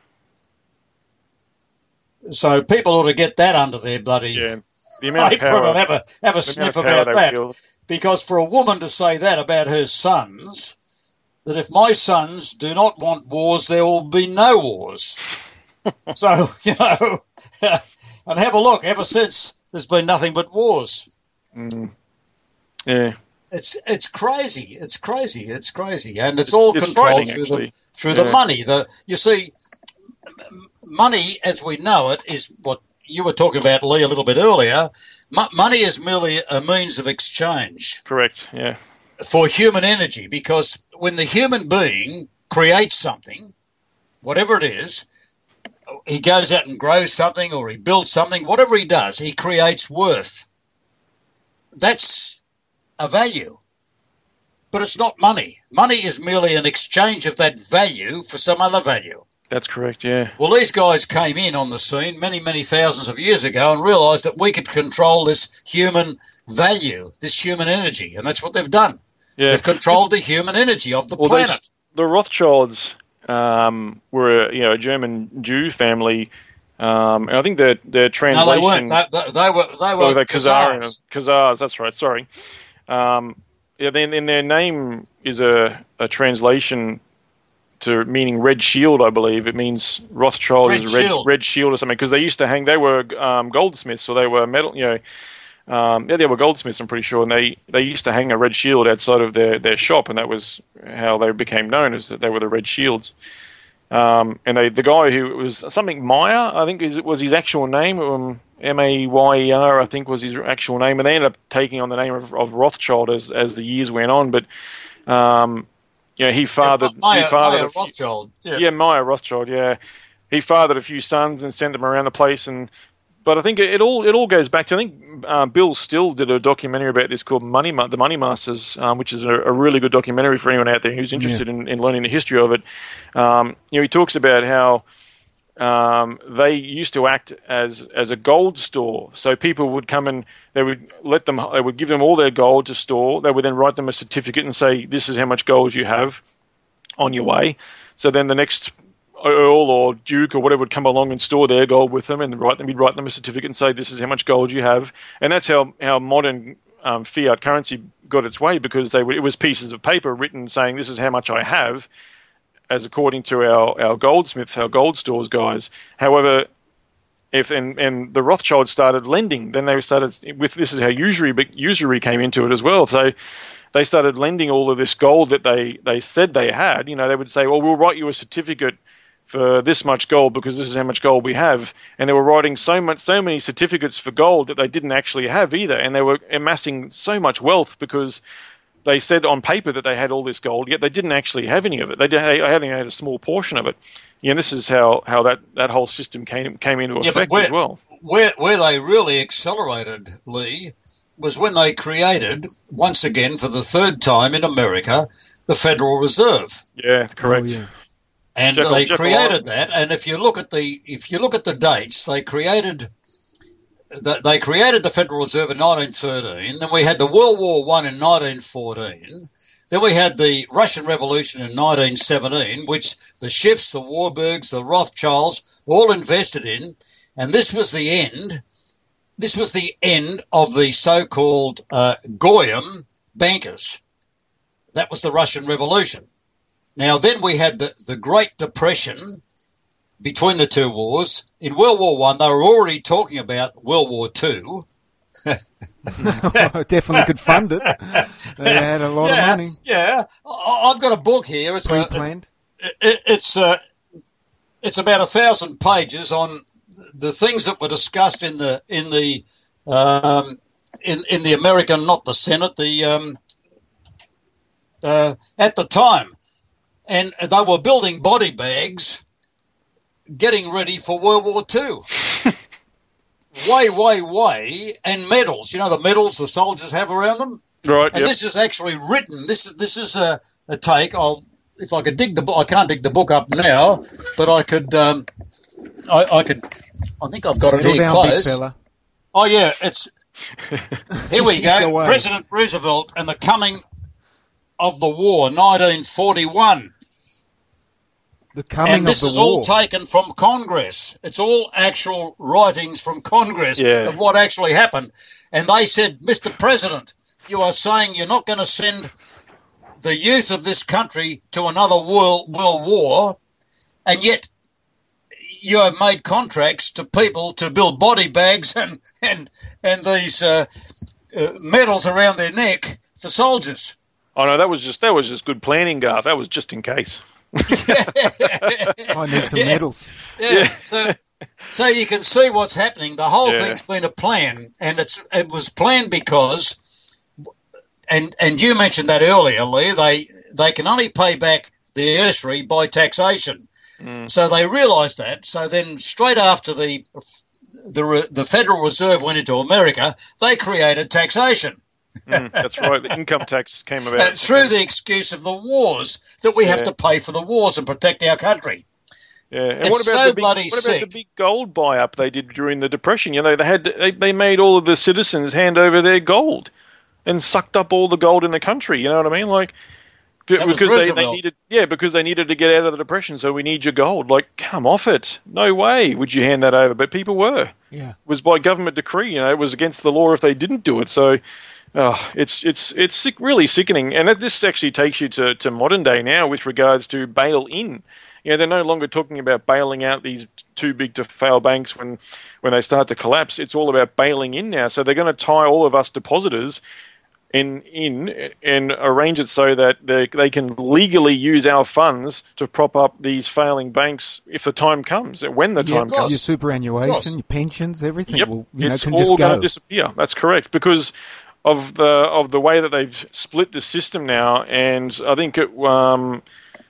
So people ought to get that under their bloody yeah. The amount of power, and have a, have a sniff about that. Feel. Because for a woman to say that about her sons, that if my sons do not want wars, there will be no wars. So, you know, and have a look. Ever since, there's been nothing but wars. Mm. Yeah. It's it's crazy. It's crazy. It's crazy. And it's all it's controlled through the through yeah. the money. The You see, money as we know it is what you were talking about, Lee, a little bit earlier. M- money is merely a means of exchange. Correct, yeah. For human energy, because when the human being creates something, whatever it is, he goes out and grows something or he builds something, whatever he does, he creates worth. that's a value. But it's not money. Money is merely an exchange of that value for some other value. That's correct, yeah. Well, these guys came in on the scene many, many thousands of years ago and realised that we could control this human value, this human energy, and that's what they've done. Yeah. They've controlled the human energy of the well, planet. They, the Rothschilds um, were a, you know, a German Jew family, um, and I think their their translation. No, they weren't. They, they, they were they were oh, Khazars. Khazars. That's right. Sorry. Um, yeah, then in their name is a, a translation to meaning red shield, I believe. It means Rothschild red is red shield. red shield or something, because they used to hang. They were um, goldsmiths, or they were metal. You know, um, yeah, they were goldsmiths. I'm pretty sure, and they, they used to hang a red shield outside of their, their shop, and that was how they became known, as that they were the Red Shields. Um, and they, the guy who was something Meyer, I think is, was his actual name. Um, M A Y E R, I think, was his actual name, and they ended up taking on the name of, of Rothschild as as the years went on. But um, you know, he fathered, yeah, Meyer, he fathered Meyer a few, Rothschild. Yeah. yeah, Meyer Rothschild. Yeah, he fathered a few sons and sent them around the place. And but I think it, it all it all goes back to, I think uh, Bill Still did a documentary about this called Money the Money Masters, um, which is a, a really good documentary for anyone out there who's interested yeah. in, in learning the history of it. Um, you know, he talks about how Um, they used to act as as a gold store. So people would come and they would let them, they would give them all their gold to store. They would then write them a certificate and say, this is how much gold you have on your way. So then the next earl or duke or whatever would come along and store their gold with them, and write them, he'd write them a certificate and say, this is how much gold you have. And that's how, how modern um, fiat currency got its way, because they it was pieces of paper written saying, this is how much I have, as according to our, our goldsmiths, our gold stores guys. However, if and, and the Rothschilds started lending, then they started with, this is how usury usury came into it as well. So they started lending all of this gold that they, they said they had. You know, they would say, well, we'll write you a certificate for this much gold because this is how much gold we have. And they were writing so much, so many certificates for gold that they didn't actually have either. And they were amassing so much wealth because they said on paper that they had all this gold, yet they didn't actually have any of it. They, did, they only had a small portion of it. Yeah, this is how, how that, that whole system came came into yeah, effect where, as well. Where where they really accelerated, Lee, was when they created, once again for the third time in America, the Federal Reserve. Yeah, correct. Oh, yeah. And Jekyll, they Jekyll created Island. that. And if you look at the if you look at the dates, they created. They created the Federal Reserve in nineteen thirteen. Then we had the World War One in nineteen fourteen. Then we had the Russian Revolution in nineteen seventeen, which the Schiffs, the Warburgs, the Rothschilds all invested in. And this was the end. This was the end of the so-called uh, Goyim bankers. That was the Russian Revolution. Now, then we had the, the Great Depression. Between the two wars, in World War One, they were already talking about World War Two. Definitely could fund it. They had a lot yeah, of money. Yeah, I've got a book here. It's pre-planned. A, it, it's a, it's about a thousand pages on the things that were discussed in the in the um, in in the American, not the Senate, the um, uh, at the time, and they were building body bags, getting ready for World War Two. way, way, way, and medals. You know the medals the soldiers have around them? Right, And yep. this is actually written. This, this is a, a take. I'll, if I could dig the book, I can't dig the book up now, but I could, um, I, I could, I think I've got it Settle here down, close. big fella. Oh, yeah, it's, here we go. away. President Roosevelt and the Coming of the War, nineteen forty-one. The coming and this of the is war. all taken from Congress. It's all actual writings from Congress yeah. of what actually happened. And they said, Mister President, you are saying you're not going to send the youth of this country to another world, world war, and yet you have made contracts to people to build body bags and, and, and these uh, uh, medals around their neck for soldiers. Oh, no, that was just that was just good planning, Garth. That was just in case. I need some yeah. medals. Yeah. yeah. So, so you can see what's happening. The whole yeah. thing's been a plan, and it's it was planned because, and and you mentioned that earlier, Lee. They they can only pay back the usury by taxation. Mm. So they realised that. So then, straight after the the the Federal Reserve went into America, they created taxation. Mm, that's right. The income tax came about. And through the excuse of the wars, that we have Yeah. to pay for the wars and protect our country. Yeah, and It's what about so the big, bloody what about sick. the big gold buy-up they did during the Depression? You know, they had they, they made all of the citizens hand over their gold and sucked up all the gold in the country. You know what I mean? Like b- That was because they, they Roosevelt. needed yeah because they needed to get out of the Depression, so we need your gold. Like, come off it! No way would you hand that over, but people were. Yeah. It was by government decree. You know, it was against the law if they didn't do it. So. Oh, it's it's it's sick, really sickening, and that, this actually takes you to, to modern day now with regards to bail in. You know, they're no longer talking about bailing out these too big to fail banks when when they start to collapse. It's all about bailing in now. So they're going to tie all of us depositors in in and arrange it so that they they can legally use our funds to prop up these failing banks if the time comes, when the Yeah, time of course. comes. Your Of superannuation, course. your pensions, everything Yep, will, you know, it's can all just going go. to disappear. That's correct, because of the of the way that they've split the system now, and I think it, um,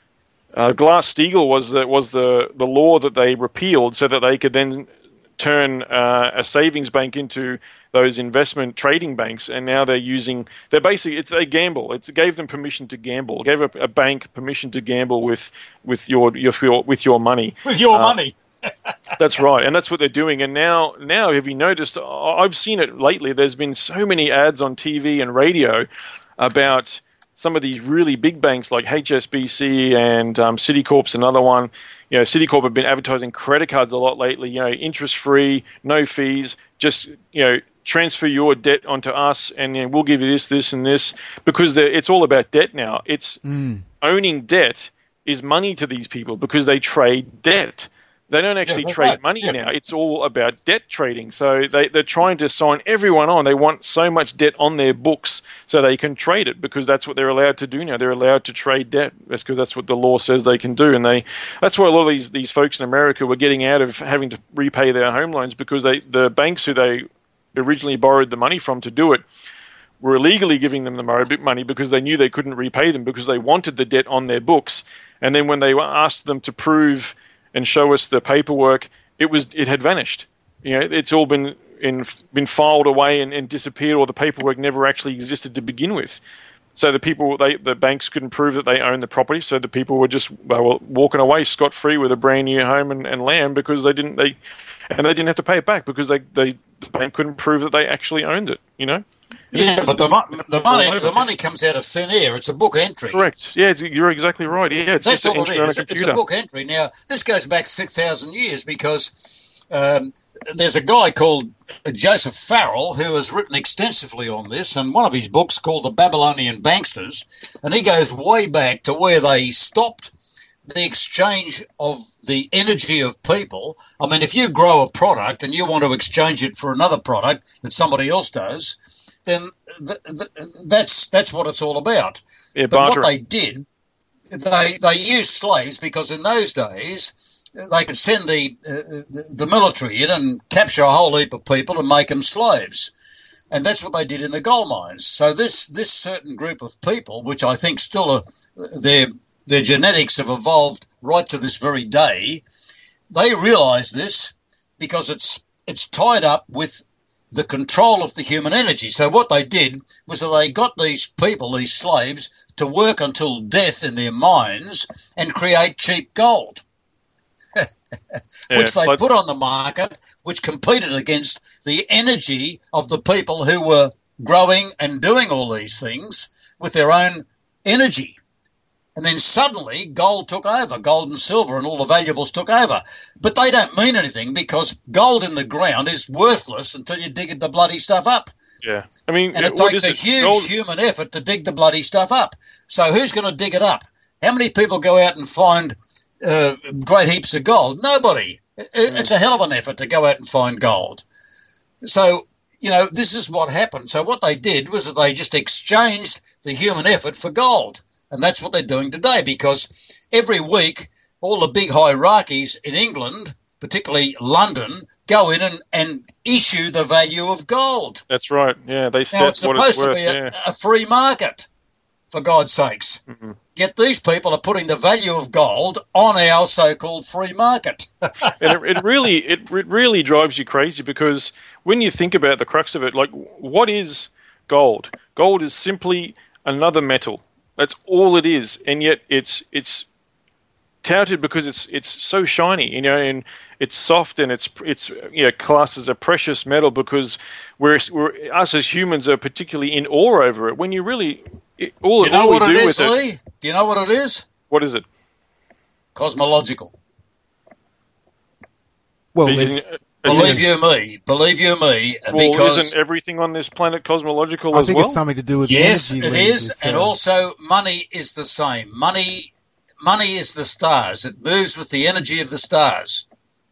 uh, Glass-Steagall was the was the the law that they repealed so that they could then turn uh, a savings bank into those investment trading banks, and now they're using they're basically it's a gamble. It's, it gave them permission to gamble. It gave a, a bank permission to gamble with with your your with your money. With your Uh, money. That's right, and that's what they're doing. And now, now, have you noticed? I've seen it lately. There's been so many ads on T V and radio about some of these really big banks like H S B C and um, Citicorp's another one. You know, Citicorp have been advertising credit cards a lot lately. You know, interest free, no fees, just you know, transfer your debt onto us, and you know, we'll give you this, this, and this, because they're- it's all about debt now. It's owning debt is money to these people because they trade debt. They don't actually that's trade right. money Yeah. now. It's all about debt trading. So they, they're trying to sign everyone on. They want so much debt on their books so they can trade it, because that's what they're allowed to do now. They're allowed to trade debt. That's because that's what the law says they can do. And they that's why a lot of these, these folks in America were getting out of having to repay their home loans, because they the banks who they originally borrowed the money from to do it were illegally giving them the money because they knew they couldn't repay them, because they wanted the debt on their books. And then when they asked them to prove and show us the paperwork, it was it had vanished. You know, it's all been in, been filed away and, and disappeared, or the paperwork never actually existed to begin with. So the people, they the banks couldn't prove that they owned the property, so the people were just they were walking away scot free with a brand new home and, and land, because they didn't they and they didn't have to pay it back because they, they the bank couldn't prove that they actually owned it. You know. Yeah, but the, mo- the money the money comes out of thin air. It's a book entry. Correct. Yeah, it's, you're exactly right. Yeah, it's That's just an all it entry on a is. It's computer. a book entry. Now, this goes back six thousand years, because um, there's a guy called Joseph Farrell who has written extensively on this, and one of his books called The Babylonian Banksters, and he goes way back to where they stopped the exchange of the energy of people. I mean, if you grow a product and you want to exchange it for another product that somebody else does, then th- th- that's that's what it's all about. Yeah, But what bartering. they did, they they used slaves, because in those days they could send the, uh, the the military in and capture a whole heap of people and make them slaves, and that's what they did in the gold mines. So this this certain group of people, which I think still are, their their genetics have evolved right to this very day, they realise this because it's it's tied up with the control of the human energy. So what they did was that they got these people, these slaves, to work until death in their mines and create cheap gold, Yeah, which they but- put on the market, which competed against the energy of the people who were growing and doing all these things with their own energy. And then suddenly gold took over, gold and silver and all the valuables took over. But they don't mean anything, because gold in the ground is worthless until you dig the bloody stuff up. Yeah, I mean, And it what takes is a it? huge Gold- human effort to dig the bloody stuff up. So who's going to dig it up? How many people go out and find uh, great heaps of gold? Nobody. It- It's a hell of an effort to go out and find gold. So, you know, this is what happened. So what they did was that they just exchanged the human effort for gold. And that's what they're doing today, because every week all the big hierarchies in England, particularly London, go in and, and issue the value of gold. That's right. Yeah, they Now, set it's what supposed it's worth. to be a, yeah. a free market, for God's sakes. Mm-hmm. Yet these people are putting the value of gold on our so-called free market. and it, it really, it, it really drives you crazy, because when you think about the crux of it, like, what is gold. Gold is simply another metal. That's all it is, and yet it's it's touted because it's it's so shiny, you know, and it's soft and it's it's you know classed as a precious metal because we're, we're us as humans are particularly in awe over it. When you really it, all, you know all what we it do is, with Lee? it, Do you know what it is? what is it? Cosmological. Well, Isn't- there's- Believe you me, believe you me, well, because isn't everything on this planet cosmological I as think well? it's something to do with yes, the it energy. Lee, is, this, and uh, also money is the same. Money, money is the stars. It moves with the energy of the stars.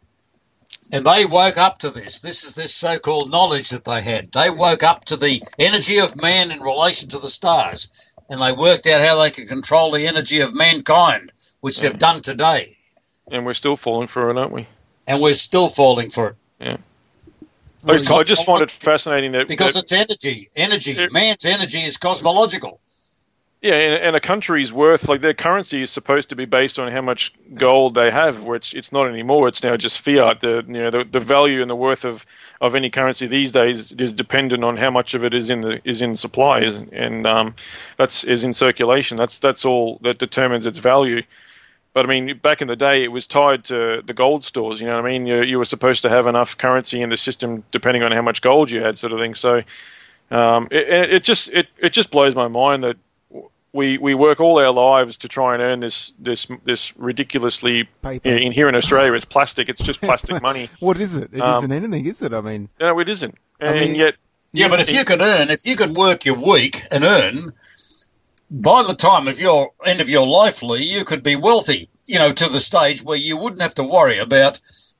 And they woke up to this. This is this so-called knowledge that they had. They woke up to the energy of man in relation to the stars, and they worked out how they could control the energy of mankind, which they've done today. And we're still falling for it, aren't we? And we're still falling for it. Yeah. Well, I, just, I just find it cosmological. fascinating that Because that, it's energy. Energy. It- Man's energy is cosmological. yeah, and, and a country's worth, like their currency is supposed to be based on how much gold they have, which it's not anymore. It's now just fiat. The you know the, the value and the worth of, of any currency these days is dependent on how much of it is in the is in supply, is, and um, that's is in circulation. That's that's all that determines its value. But I mean, back in the day, it was tied to the gold stores. You know what I mean? You, you were supposed to have enough currency in the system depending on how much gold you had, sort of thing. So um, it, it just it, it just blows my mind that we we work all our lives to try and earn this this this ridiculously Paper. in here in Australia it's plastic. It's just plastic money. What is it? It Um, not anything, is it? I mean, No, it isn't. And mean- yet, Yeah, but if you could earn, if you could work your week and earn, by the time of your end of your life, Lee, you could be wealthy, you know, to the stage where you wouldn't have to worry about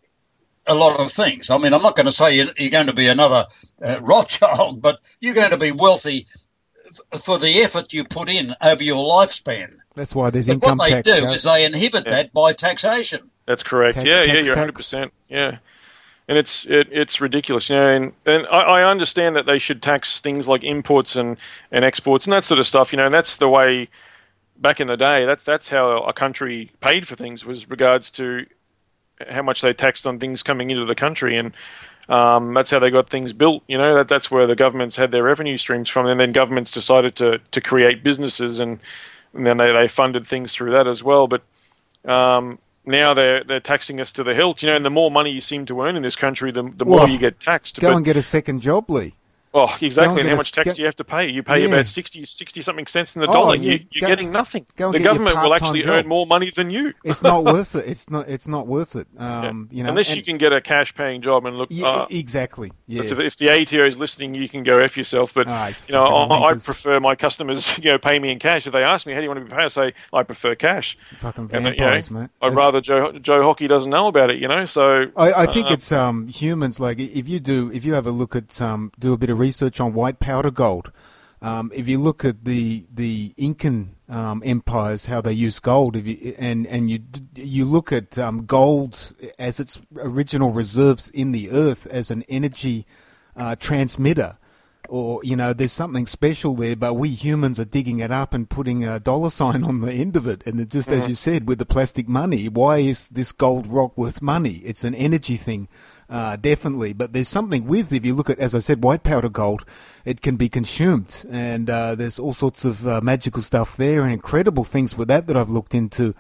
a lot of things. I mean, I'm not going to say you're you're going to be another uh, Rothschild, but you're going to be wealthy f- for the effort you put in over your lifespan. that's why there's But income what they tax. do Gus. is they inhibit Yeah. that by taxation. that's correct. Tax, yeah, tax, yeah, you're tax. one hundred percent. Yeah. And it's it, it's ridiculous, you know. And, and I, I understand that they should tax things like imports and, and exports and that sort of stuff, you know. And that's the way back in the day. That's that's how a country paid for things, was regards to how much they taxed on things coming into the country, and um, that's how they got things built. You know, that that's where the governments had their revenue streams from, and then governments decided to to create businesses, and, and then they, they funded things through that as well. But um, now they're they're taxing us to the hilt, you know. And the more money you seem to earn in this country, the the more Well, you get taxed. Go But- and get a second job, Lee. Oh, Go exactly. and And get how a- much tax get- do you have to pay? You pay Yeah. about sixty, sixty something cents in the Oh, dollar. yeah, You, you're go- getting nothing. go and The get your government will part-time actually job. earn more money than you. It's not worth it. It's not. It's not worth it. Um, you know, Unless and- you can get a cash-paying job and look. Yeah, uh, exactly. Yeah. If, if the A T O is listening, you can go F yourself. But Ah, it's you know, fucking I, I wankers. prefer my customers, you know, pay me in cash. If they ask me, how do you want to be paid? I say I prefer cash. Fucking And, uh, vampires, you know, mate. I'd That's- rather Joe Joe Hockey doesn't know about it. You know, so I, I think uh, it's um, humans. Like if you do, if you have a look at um, do a bit of research on white powder gold. Um, if you look at the the Incan um, empires, how they use gold, if you, and and you you look at um, gold as its original reserves in the earth as an energy uh, transmitter, or you know, there's something special there. But we humans are digging it up and putting a dollar sign on the end of it, and it just as you said with the plastic money, why is this gold rock worth money? It's an energy thing. Uh, definitely, but there's something with, if you look at, as I said, white powder gold, it can be consumed, and uh, there's all sorts of uh, magical stuff there and incredible things with that that I've looked into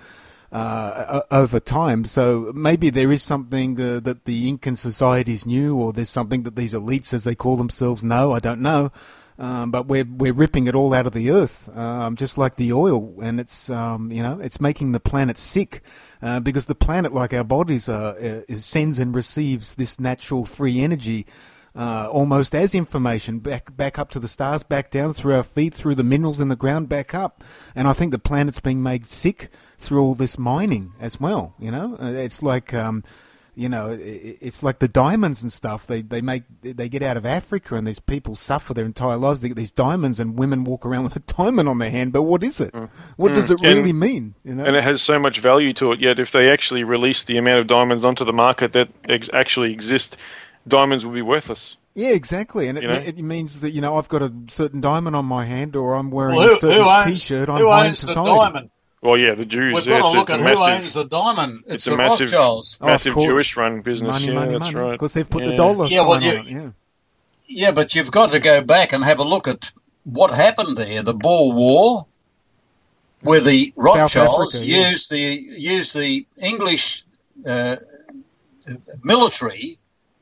uh, o- over time. So maybe there is something uh, that the Incan societies knew, or there's something that these elites, as they call themselves, know. I don't know. Um, but we're we're ripping it all out of the earth, um, just like the oil, and it's um, you know it's making the planet sick, uh, because the planet, like our bodies, uh, uh, sends and receives this natural free energy, uh, almost as information back back up to the stars, back down through our feet, through the minerals in the ground, back up, and I think the planet's being made sick through all this mining as well. You know, Uh, it's like. Um, You know, it- it's like the diamonds and stuff. They they make they get out of Africa, and these people suffer their entire lives. They get these diamonds, and women walk around with a diamond on their hand. But what is it? What does it And- really mean? You know, and it has so much value to it. Yet, if they actually release the amount of diamonds onto the market that ex- actually exist, diamonds will be worthless. yeah, exactly. And it, You know? it means that you know I've got a certain diamond on my hand, or I'm wearing Well, who, a certain who owns, T-shirt. I'm who high in owns the society. diamond? Well, yeah, the Jews. We've yeah, got to it's- look it's at a who massive- owns the diamond. It's, It's the a massive, Rothschilds. Oh, of massive course. Jewish-run business. Money, yeah, money, that's money. right. Because they've put the Yeah. dollar Yeah, well, sign you- on it. Yeah. Yeah, but you've got to go back and have a look at what happened there. The Boer War, where the Rothschilds Africa, yeah. used the used the English uh, military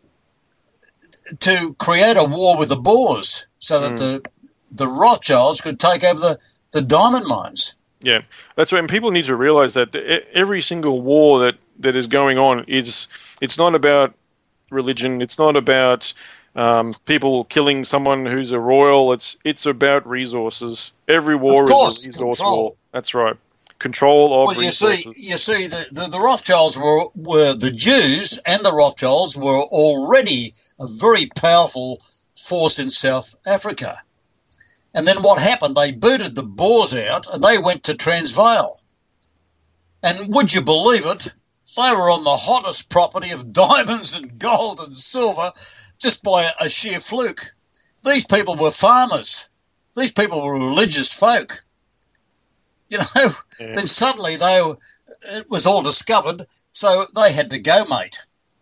to create a war with the Boers, so that mm. the the Rothschilds could take over the, the diamond mines. Yeah, that's right. And people need to realise that every single war that, that is going on is it's not about religion. It's not about um, people killing someone who's a royal. It's it's about resources. Every war of course, is a resource control. war. That's right. Control of well, you resources. see, you see, the, the, the Rothschilds were were the Jews, and the Rothschilds were already a very powerful force in South Africa. And then what happened? They booted the Boers out, and they went to Transvaal. And would you believe it? They were on the hottest property of diamonds and gold and silver just by a sheer fluke. These people were farmers. These people were religious folk. You know, yeah. Then suddenly they were, it was all discovered, so they had to go, mate.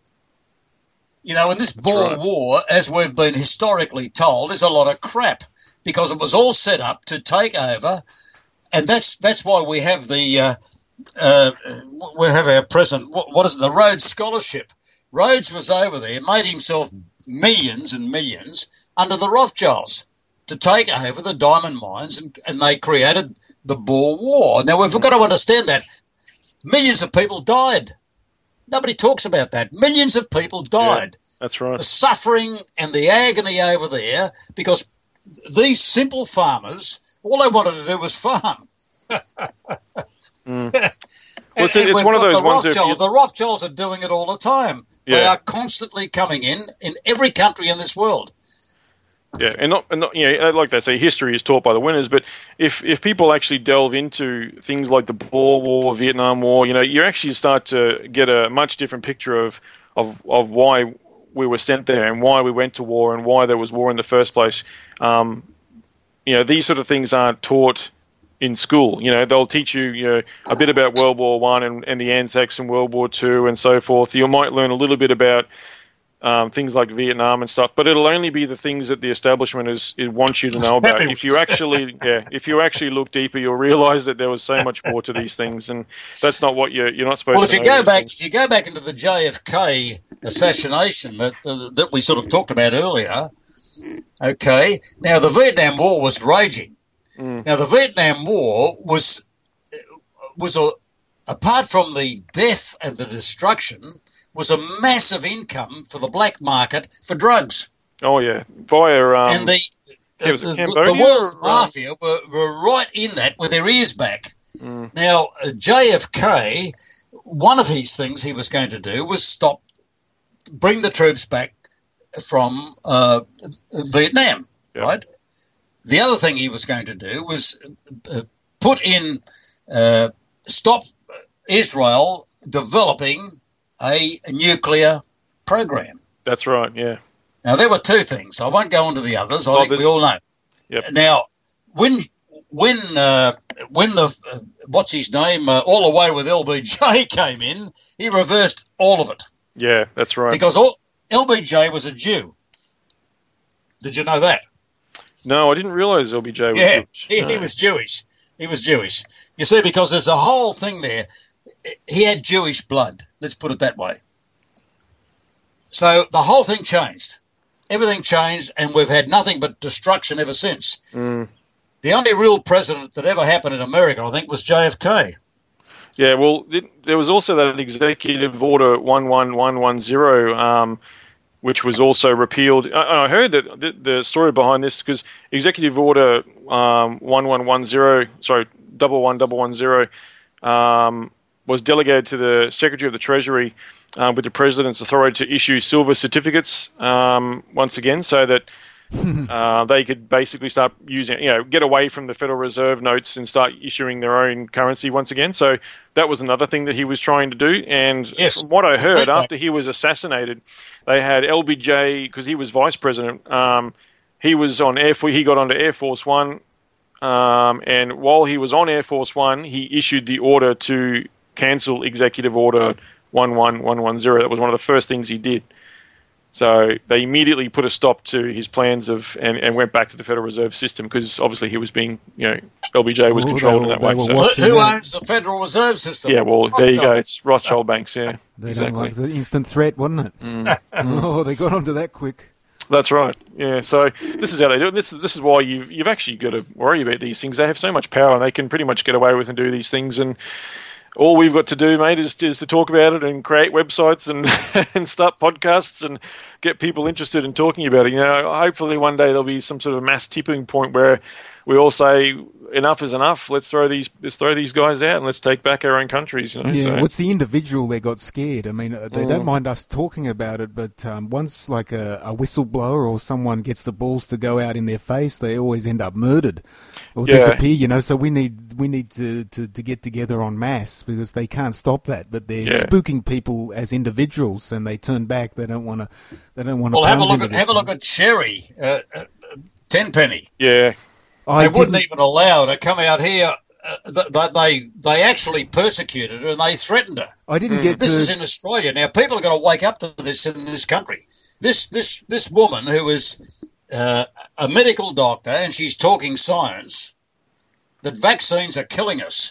You know, and this That's Boer right. War, as we've been historically told, is a lot of crap because it was all set up to take over, and that's that's why we have the uh, uh, we have our present. What, what is it? The Rhodes Scholarship. Rhodes was over there, made himself millions and millions under the Rothschilds to take over the diamond mines, and, and they created the Boer War. Now, we've got to understand that. Millions of people died. Nobody talks about that. Millions of people died. Yeah, that's right. The suffering and the agony over there, because these simple farmers, all they wanted to do was farm. mm. Well, it's, it's one of those the ones. Rothschilds, the Rothschilds are doing it all the time. Yeah. They are constantly coming in in every country in this world. Yeah, and not, and not, you know, like they say, history is taught by the winners. But if if people actually delve into things like the Boer War, Vietnam War, you know, you actually start to get a much different picture of of of why we were sent there and why we went to war and why there was war in the first place. Um, you know, these sort of things aren't taught in school. You know, they'll teach you, you know, a bit about World War One and, and the Anzacs and World War Two and so forth. You might learn a little bit about Um, things like Vietnam and stuff, but it'll only be the things that the establishment is, it wants you to know about. If you actually, yeah, if you actually look deeper, you'll realise that there was so much more to these things, and that's not what you're you're not supposed. Well, to if know you go back, things. if you go back into the J F K assassination that uh, that we sort of talked about earlier, okay. Now the Vietnam War was raging. Mm. Now the Vietnam War was was a apart from the death and the destruction, was a massive income for the black market for drugs. Oh yeah, via um, and the yeah, was the, it the, the world's or, mafia were, were right in that with their ears back. Mm. Now uh, J F K, one of his things he was going to do was stop, bring the troops back from uh, Vietnam, yeah. right? The other thing he was going to do was uh, put in, uh, stop Israel developing a nuclear program. That's right, yeah. Now, there were two things. I won't go into the others. I oh, think this, we all know. Yep. Now, when when uh, when the, uh, what's his name, uh, All the Way with L B J came in, he reversed all of it. Yeah, that's right. Because all, L B J was a Jew. Did you know that? No, I didn't realise L B J was yeah, Jewish. He, no. he was Jewish. He was Jewish. You see, because there's a whole thing there. He had Jewish blood, let's put it that way. So the whole thing changed. Everything changed, and we've had nothing but destruction ever since. Mm. The only real president that ever happened in America, I think, was J F K. Yeah, well, it, there was also that executive order one one one one zero, um, which was also repealed. I, I heard that the, the story behind this, because executive order um, one one one zero, sorry, double one double one zero, um, was delegated to the Secretary of the Treasury uh, with the President's authority to issue silver certificates um, once again, so that uh, they could basically start using, you know, get away from the Federal Reserve notes and start issuing their own currency once again. So that was another thing that he was trying to do. And yes. From what I heard, after he was assassinated, they had L B J, because he was Vice President, um, he was on Air Force, he got onto Air Force One, um, and while he was on Air Force One, he issued the order to cancel Executive Order one one one one zero. That was one of the first things he did. So they immediately put a stop to his plans of and, and went back to the Federal Reserve System because obviously he was being, you know, L B J was Oh, controlled they in were- that way. they were So. watching Who that. owns the Federal Reserve System? Yeah, well, there you go. Rothschilds. It's Rothschild banks, yeah. They exactly. don't like the instant threat, wasn't it? Mm. Oh, they got onto that quick. That's right. Yeah. So this is how they do it. This is this is why you've you've actually got to worry about these things. They have so much power, and they can pretty much get away with and do these things. And all we've got to do, mate, is, is to talk about it and create websites and and start podcasts and get people interested in talking about it. You know, hopefully one day there'll be some sort of mass tipping point where we all say enough is enough. Let's throw these let's throw these guys out and let's take back our own countries. You know. Yeah, so. well, it's the individual that got scared. I mean, uh, they Mm. don't mind us talking about it, but um, once like a, a whistleblower or someone gets the balls to go out in their face, they always end up murdered or Yeah. disappear. You know, so we need we need to, to, to get together en masse because they can't stop that. But they're Yeah. spooking people as individuals, and they turn back. They don't want to. They don't want to. Well, have a look at have a look at Sherry, uh, uh, Tenpenny. Yeah. I They wouldn't didn't- even allow her to come out here. Uh, th- they they actually persecuted her and they threatened her. I didn't get This to. is in Australia now. People are going to wake up to this in this country. This this this woman who is uh, a medical doctor and she's talking science that vaccines are killing us,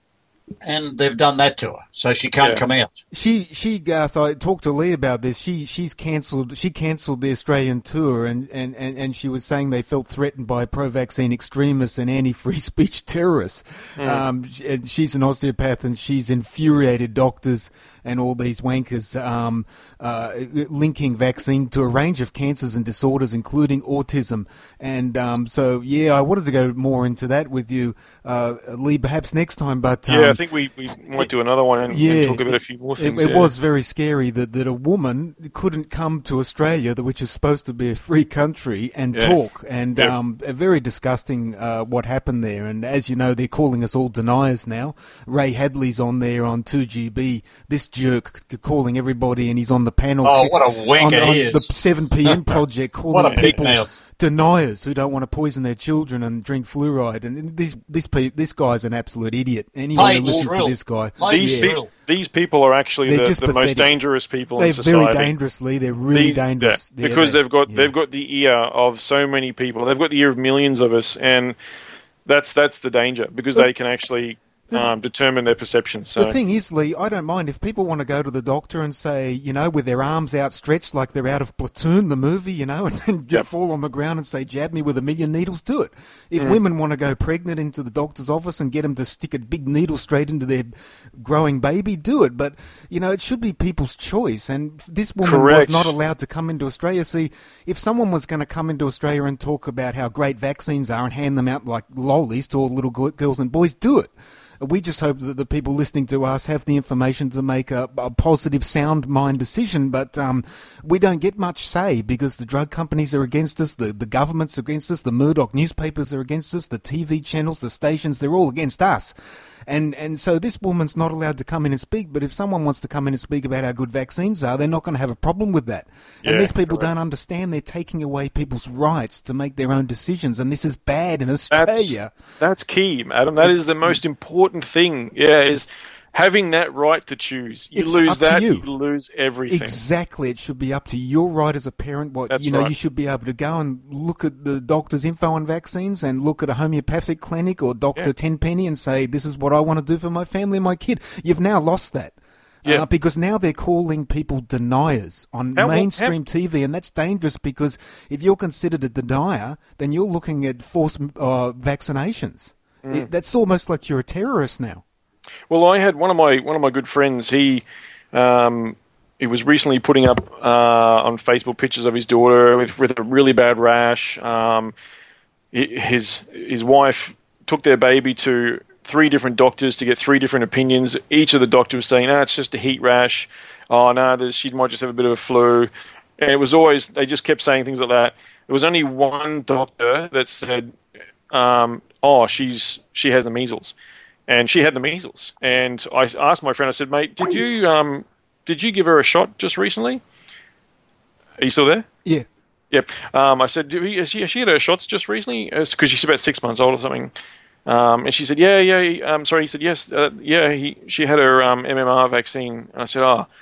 and they've done that to her, so she can't Yeah. come out. She, she, Garth, I talked to Lee about this. She, she's cancelled. She cancelled the Australian tour, and, and, and, and she was saying they felt threatened by pro-vaccine extremists and anti-free speech terrorists. Mm. Um, and she's an osteopath, and she's infuriated doctors and all these wankers um, uh, linking vaccine to a range of cancers and disorders, including autism. And um, so, yeah, I wanted to go more into that with you, uh, Lee, perhaps next time. But um, Yeah, I think we, we might do another one and, yeah, and talk about a few more it, things. it yeah. was very scary that, that a woman couldn't come to Australia, which is supposed to be a free country, and Yeah. talk. And Yeah. um, a very disgusting uh, what happened there. And as you know, they're calling us all deniers now. Ray Hadley's on there on two G B. This jerk c- calling everybody, and he's on the panel. Oh, what a wanker on, on he the is. seven P M project calling What a big people mouth. deniers who don't want to poison their children and drink fluoride. And this this pe- this guy's an absolute idiot. Anyone Hey, who listens Shrill. to this guy, Hey, These, Yeah. pe- these people are actually They're the, just the most pathetic. dangerous people they're in society. very dangerously. They're really These- dangerous. yeah, Yeah, because they- they've got yeah. they've got the ear of so many people. They've got the ear of millions of us, and that's that's the danger because they can actually um, determine their perceptions. So The thing is, Lee, I don't mind if people want to go to the doctor and say, you know, with their arms outstretched like they're out of Platoon, the movie, you know, and then Yep. fall on the ground and say, jab me with a million needles, do it. If Mm. women want to go pregnant into the doctor's office and get them to stick a big needle straight into their growing baby, do it. But, you know, it should be people's choice. And this woman was Correct. not allowed to come into Australia. See, if someone was going to come into Australia and talk about how great vaccines are and hand them out like lollies to all little go- girls and boys, do it. We just hope that the people listening to us have the information to make a, a positive, sound mind decision. But um, we don't get much say because the drug companies are against us, the, the government's against us, the Murdoch newspapers are against us, the T V channels, the stations, they're all against us. And and so this woman's not allowed to come in and speak. But if someone wants to come in and speak about how good vaccines are, they're not going to have a problem with that. And Yeah, these people correct. don't understand they're taking away people's rights to make their own decisions. And this is bad in that's Australia. that's key, Adam. That is the most important thing. Yeah, is having that right to choose. You It's lose up to that, you. you lose everything. Exactly. It should be up to your right as a parent. What That's you know, right. you should be able to go and look at the doctor's info on vaccines and look at a homeopathic clinic or Doctor Yeah. Tenpenny and say, "This is what I want to do for my family and my kid." You've now lost that. Yeah. Uh, because now they're calling people deniers on How- mainstream T V, and that's dangerous because if you're considered a denier, then you're looking at forced uh, vaccinations. Mm. It, that's almost like you're a terrorist now. Well, I had one of my one of my good friends. He um, he was recently putting up uh, on Facebook pictures of his daughter with, with a really bad rash. Um, hi- his his wife took their baby to three different doctors to get three different opinions. Each of the doctors was saying, "No, it's just a heat rash. Oh no, there's, she might just have a bit of a flu." And it was always they just kept saying things like that. There was only one doctor that said, um, "Oh, she's she has the measles." And she had the measles. And I asked my friend, I said, "Mate, did you um, did you give her a shot just recently?" Are you still there? Yeah. Yep. Um, I said, "Do we- has she, has she had her shots just recently?" Because she's about six months old or something. Um, and she said, "Yeah, yeah." Um, sorry, he said, "Yes, uh, yeah." He, she had her um, M M R vaccine. And I said, "Oh."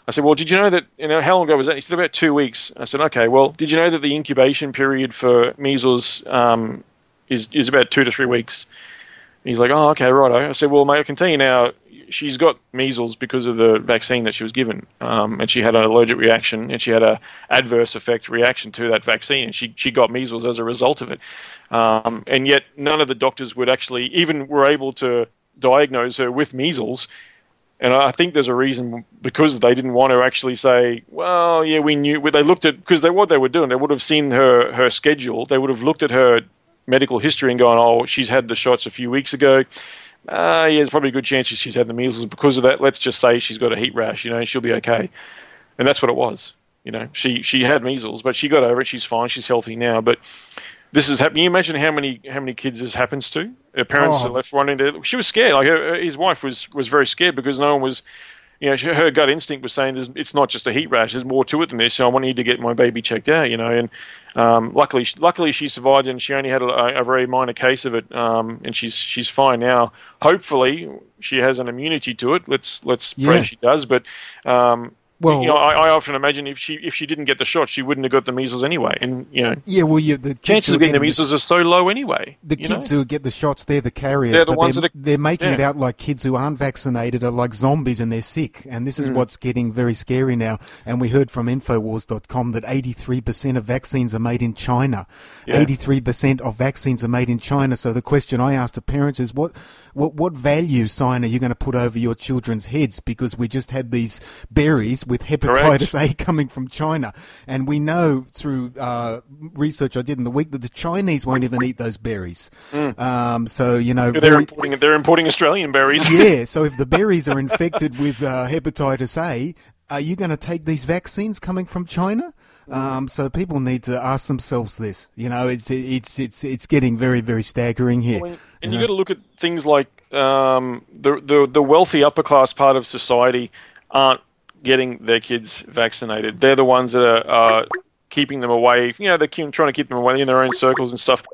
I said, well, did you know that, you know, how long ago was that? He said, about two weeks. I said, okay, well, did you know that the incubation period for measles um, is, is about two to three weeks? He's like, oh, okay, right. I said, well, mate, I can tell you now, she's got measles because of the vaccine that she was given, um, and she had an allergic reaction, and she had a adverse effect reaction to that vaccine, and she she got measles as a result of it. Um, and yet none of the doctors would actually even were able to diagnose her with measles. And I think there's a reason, because they didn't want to actually say, well, yeah, we knew. They looked at, because they, what they were doing, they would have seen her, her schedule. They would have looked at her medical history and gone, oh, she's had the shots a few weeks ago. Uh, yeah, there's probably a good chance she's had the measles. Because of that, let's just say she's got a heat rash, you know, she'll be okay. And that's what it was. You know, she, she had measles, but she got over it. She's fine. She's healthy now. But this is happening. Can you imagine how many how many kids this happens to? Her parents Oh. are left wondering. There. She was scared. Like her, his wife was was very scared because no one was. You know, she, her gut instinct was saying, there's, "It's not just a heat rash. There's more to it than this. So I want you to get my baby checked out." You know, and um, luckily, luckily she survived, and she only had a, a very minor case of it, um, and she's she's fine now. Hopefully, she has an immunity to it. Let's let's Yeah. pray she does. But um, Well- you know, I, I often imagine if she if she didn't get the shot, she wouldn't have got the measles anyway. And you know, Yeah, well, you, the kids chances who of are getting the getting measles are so low anyway. The you kids know? who get the shots, they're the carriers. They're the but ones they're, that are- they're making it yeah. out like kids who aren't vaccinated are like zombies and they're sick. And this is Mm. what's getting very scary now. And we heard from Infowars dot com that eighty-three percent of vaccines are made in China. Yeah. eighty-three percent of vaccines are made in China. So the question I asked to parents is, what, what, what value sign are you going to put over your children's heads? Because we just had these berries with hepatitis A coming from China. And we know through uh, research I did in the week that the Chinese won't even eat those berries. Mm. Um, so, you know, They're very- importing they're importing Australian berries. yeah, so if the berries are infected with uh, hepatitis A, are you going to take these vaccines coming from China? Um, so people need to ask themselves this. You know, it's it's it's it's getting very, very staggering here. Well, and you you know? got to look at things like um, the, the the wealthy upper class part of society aren't getting their kids vaccinated. They're the ones that are uh, keeping them away. You know, they're keep, trying to keep them away in their own circles and stuff.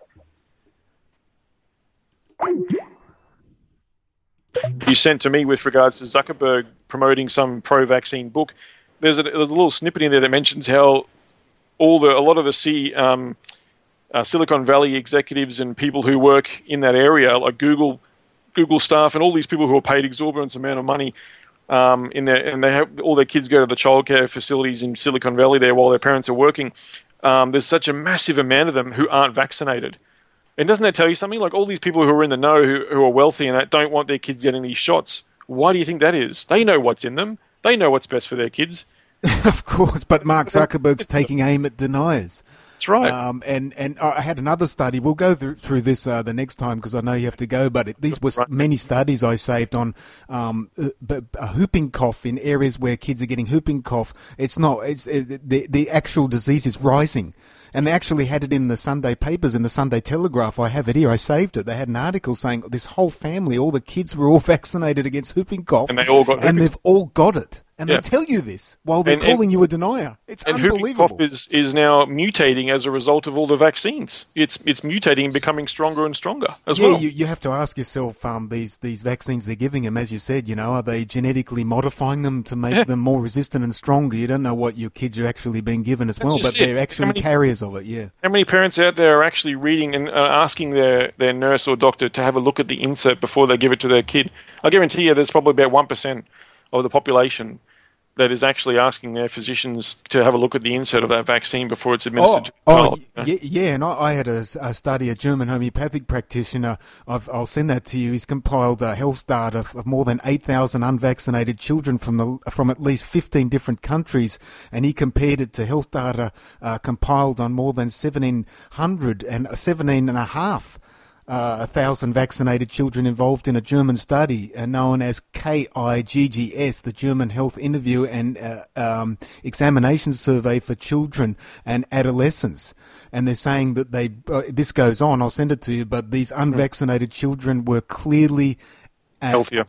You sent to me with regards to Zuckerberg promoting some pro-vaccine book. There's a, there's a little snippet in there that mentions how all the a lot of the C, um, uh, Silicon Valley executives and people who work in that area, like Google, Google staff, and all these people who are paid exorbitant amount of money, um, in their and they have all their kids go to the childcare facilities in Silicon Valley there while their parents are working. Um, there's such a massive amount of them who aren't vaccinated. And doesn't that tell you something? Like all these people who are in the know, who, who are wealthy and that don't want their kids getting these shots. Why do you think that is? They know what's in them. They know what's best for their kids. Of course, but Mark Zuckerberg's taking aim at deniers. That's right. Um, and, and I had another study. We'll go through, through this uh, the next time because I know you have to go. But it, these were Right. many studies I saved on um, uh, b- uh, whooping cough in areas where kids are getting whooping cough. It's not. It's it, the the actual disease is rising. And they actually had it in the Sunday papers, in the Sunday Telegraph. I have it here. I saved it. They had an article saying this whole family, all the kids were all vaccinated against whooping cough. And they all got And whooping they've all got it. And Yeah. they tell you this while they're And- and- calling you a denier. It's And whooping unbelievable. cough is, is now mutating as a result of all the vaccines. It's it's mutating and becoming stronger and stronger as yeah, well. you, you have to ask yourself, um, these, these vaccines they're giving them, as you said, you know, are they genetically modifying them to make Yeah. them more resistant and stronger? You don't know what your kids are actually being given as well, just but it. they're How actually many- carriers of it, yeah. How many parents out there are actually reading and uh, asking their, their nurse or doctor to have a look at the insert before they give it to their kid? I guarantee you there's probably about one percent of the population that is actually asking their physicians to have a look at the insert of that vaccine before it's administered to the oh, child. y- yeah, yeah, and I, I had a, a study, a German homeopathic practitioner. I've, I'll send that to you. He's compiled uh, health data of, of more than eight thousand unvaccinated children from the, from at least fifteen different countries, and he compared it to health data uh, compiled on more than seventeen hundred and seventeen and a half. Uh, a thousand vaccinated children involved in a German study uh, known as K I G G S, the German Health Interview and uh, um, Examination Survey for Children and Adolescents. And they're saying that they, uh, this goes on, I'll send it to you, but these unvaccinated children were clearly uh, Healthier.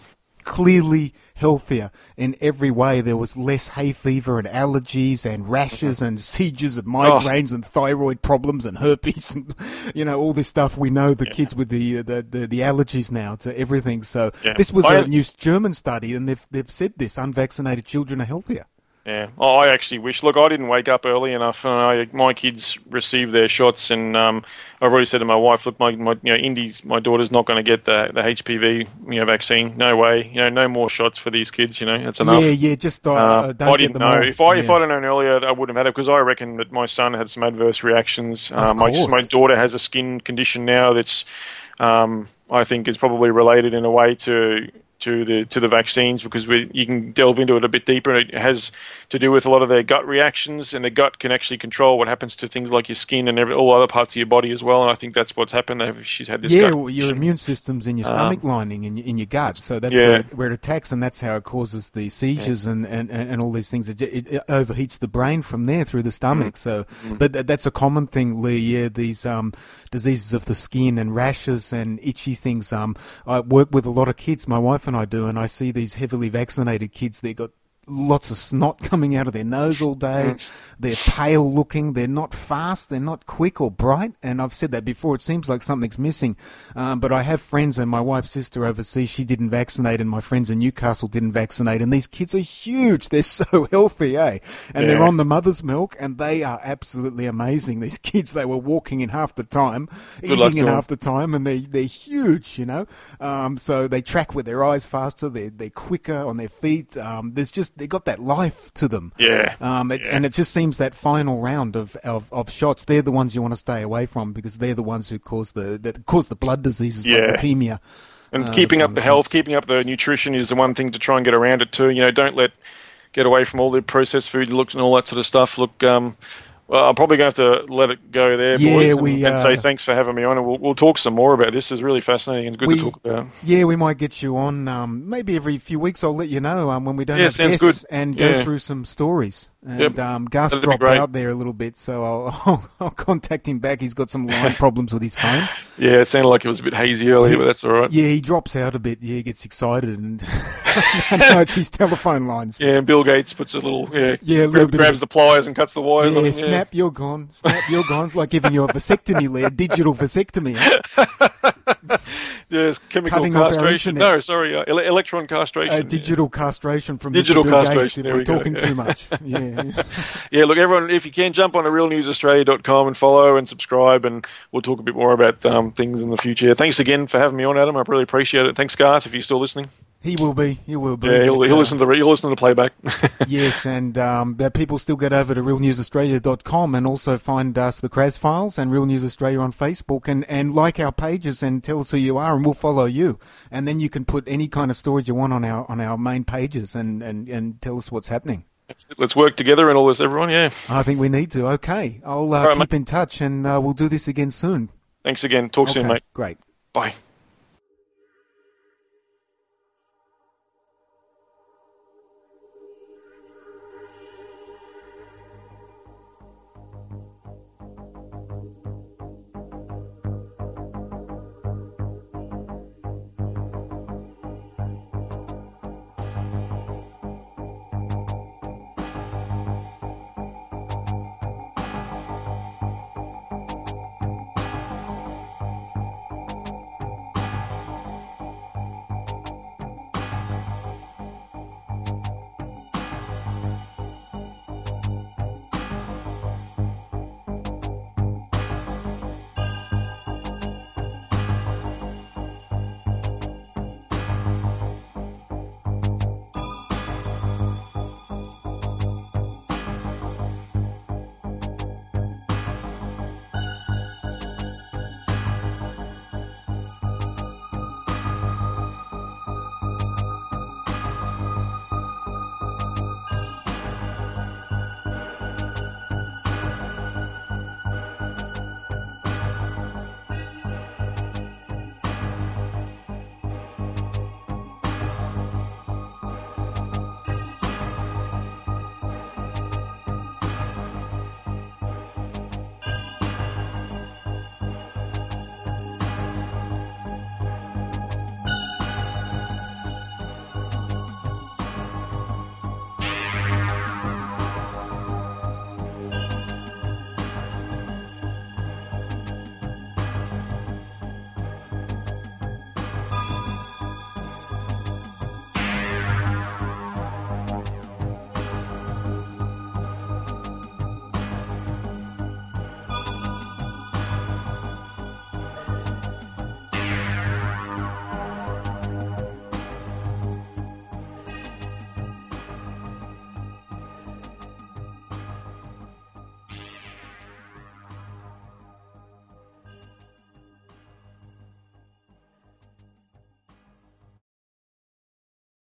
clearly healthier in every way. There was less hay fever and allergies and rashes and sieges and migraines oh. and thyroid problems and herpes and, you know, all this stuff. We know the yeah. kids with the, the, the, the allergies now to everything. So yeah. this was I, a new German study, and they've, they've said this, unvaccinated children are healthier. Yeah, oh, I actually wish. Look, I didn't wake up early enough. And I, my kids received their shots, and um, I've already said to my wife, "Look, my, my you know, Indy's, my daughter's not going to get the the H P V you know vaccine. No way. You know, no more shots for these kids. You know, that's enough." Yeah, yeah. Just uh, uh, don't I get didn't them know. all. If I yeah. if I'd have known earlier, I wouldn't have had it, because I reckon that my son had some adverse reactions. Um, my my daughter has a skin condition now that's um, I think is probably related in a way to. to the to the vaccines, because we, you can delve into it a bit deeper, and it has to do with a lot of their gut reactions, and the gut can actually control what happens to things like your skin and every, all other parts of your body as well, and I think that's what's happened. She's had this yeah, gut well, your immune system's in your stomach um, lining, in your, in your gut, so that's yeah. where, it, where it attacks, and that's how it causes the seizures yeah. and, and, and all these things. It, it overheats the brain from there through the stomach, mm. so mm. but that's a common thing, Lee, yeah, these um, diseases of the skin and rashes and itchy things. Um, I work with a lot of kids, my wife and I do, and I see these heavily vaccinated kids. They've got lots of snot coming out of their nose all day. They're pale looking. They're not fast. They're not quick or bright. And I've said that before. It seems like something's missing. Um, but I have friends, and my wife's sister overseas, she didn't vaccinate, and my friends in Newcastle didn't vaccinate. And these kids are huge. They're so healthy, eh? And yeah. they're on the mother's milk, and they are absolutely amazing. These kids, they were walking in half the time, Good eating in half the time, and they, they're huge, you know. Um, so they track with their eyes faster. They're, they're quicker on their feet. Um, there's just they got that life to them. Yeah. Um, it, yeah. And it just seems that final round of, of, of shots, they're the ones you want to stay away from, because they're the ones who cause the that cause the blood diseases yeah. like leukemia. And uh, keeping up the health, shots. keeping up the nutrition is the one thing to try and get around it too. You know, don't let get away from all the processed food looks and all that sort of stuff. Look, um, well, I'm probably going to have to let it go there, yeah, boys, and, we, uh, and say thanks for having me on, and we'll, we'll talk some more about this. It's really fascinating and good we, to talk about. Yeah, we might get you on um, maybe every few weeks. I'll let you know um, when we don't yeah, have sounds guests good. and yeah. go through some stories. And yep. um, Garth That'd dropped out there a little bit, so I'll, I'll, I'll contact him back. He's got some line problems with his phone. Yeah, it sounded like it was a bit hazy earlier, yeah, but that's all right. Yeah, he drops out a bit. Yeah, he gets excited, and no, it's his telephone lines. Yeah, and Bill Gates puts a little, yeah, yeah a little grab, bit grabs of, the pliers and cuts the wires. Yeah, on it, yeah. snap, you're gone. Snap, you're gone. It's like giving you a vasectomy, Lee, a digital vasectomy. Huh? Yes, chemical Cutting castration. No, sorry, uh, ele- electron castration. Uh, digital yeah. castration from digital Mister Bill castration. Gates, if there we're we talking go. too much. Yeah. Yeah, look, everyone, if you can, jump on to real news australia dot com and follow and subscribe, and we'll talk a bit more about um, things in the future. Thanks again for having me on, Adam. I really appreciate it. Thanks, Garth, if you're still listening. He will be. He will be. Yeah, he'll, he'll uh, listen to the he'll listen to the playback. Yes, and um, people still get over to real news australia dot com and also find us, the Kraz Files, and Real News Australia on Facebook, and, and like our pages and tell us who you are, and we'll follow you. And then you can put any kind of stories you want on our on our main pages and, and, and tell us what's happening. Let's work together and all this, everyone. Yeah, I think we need to. Okay, I'll uh, right, keep mate. in touch, and uh, we'll do this again soon. Thanks again. Talk okay, soon, mate. Great. Bye.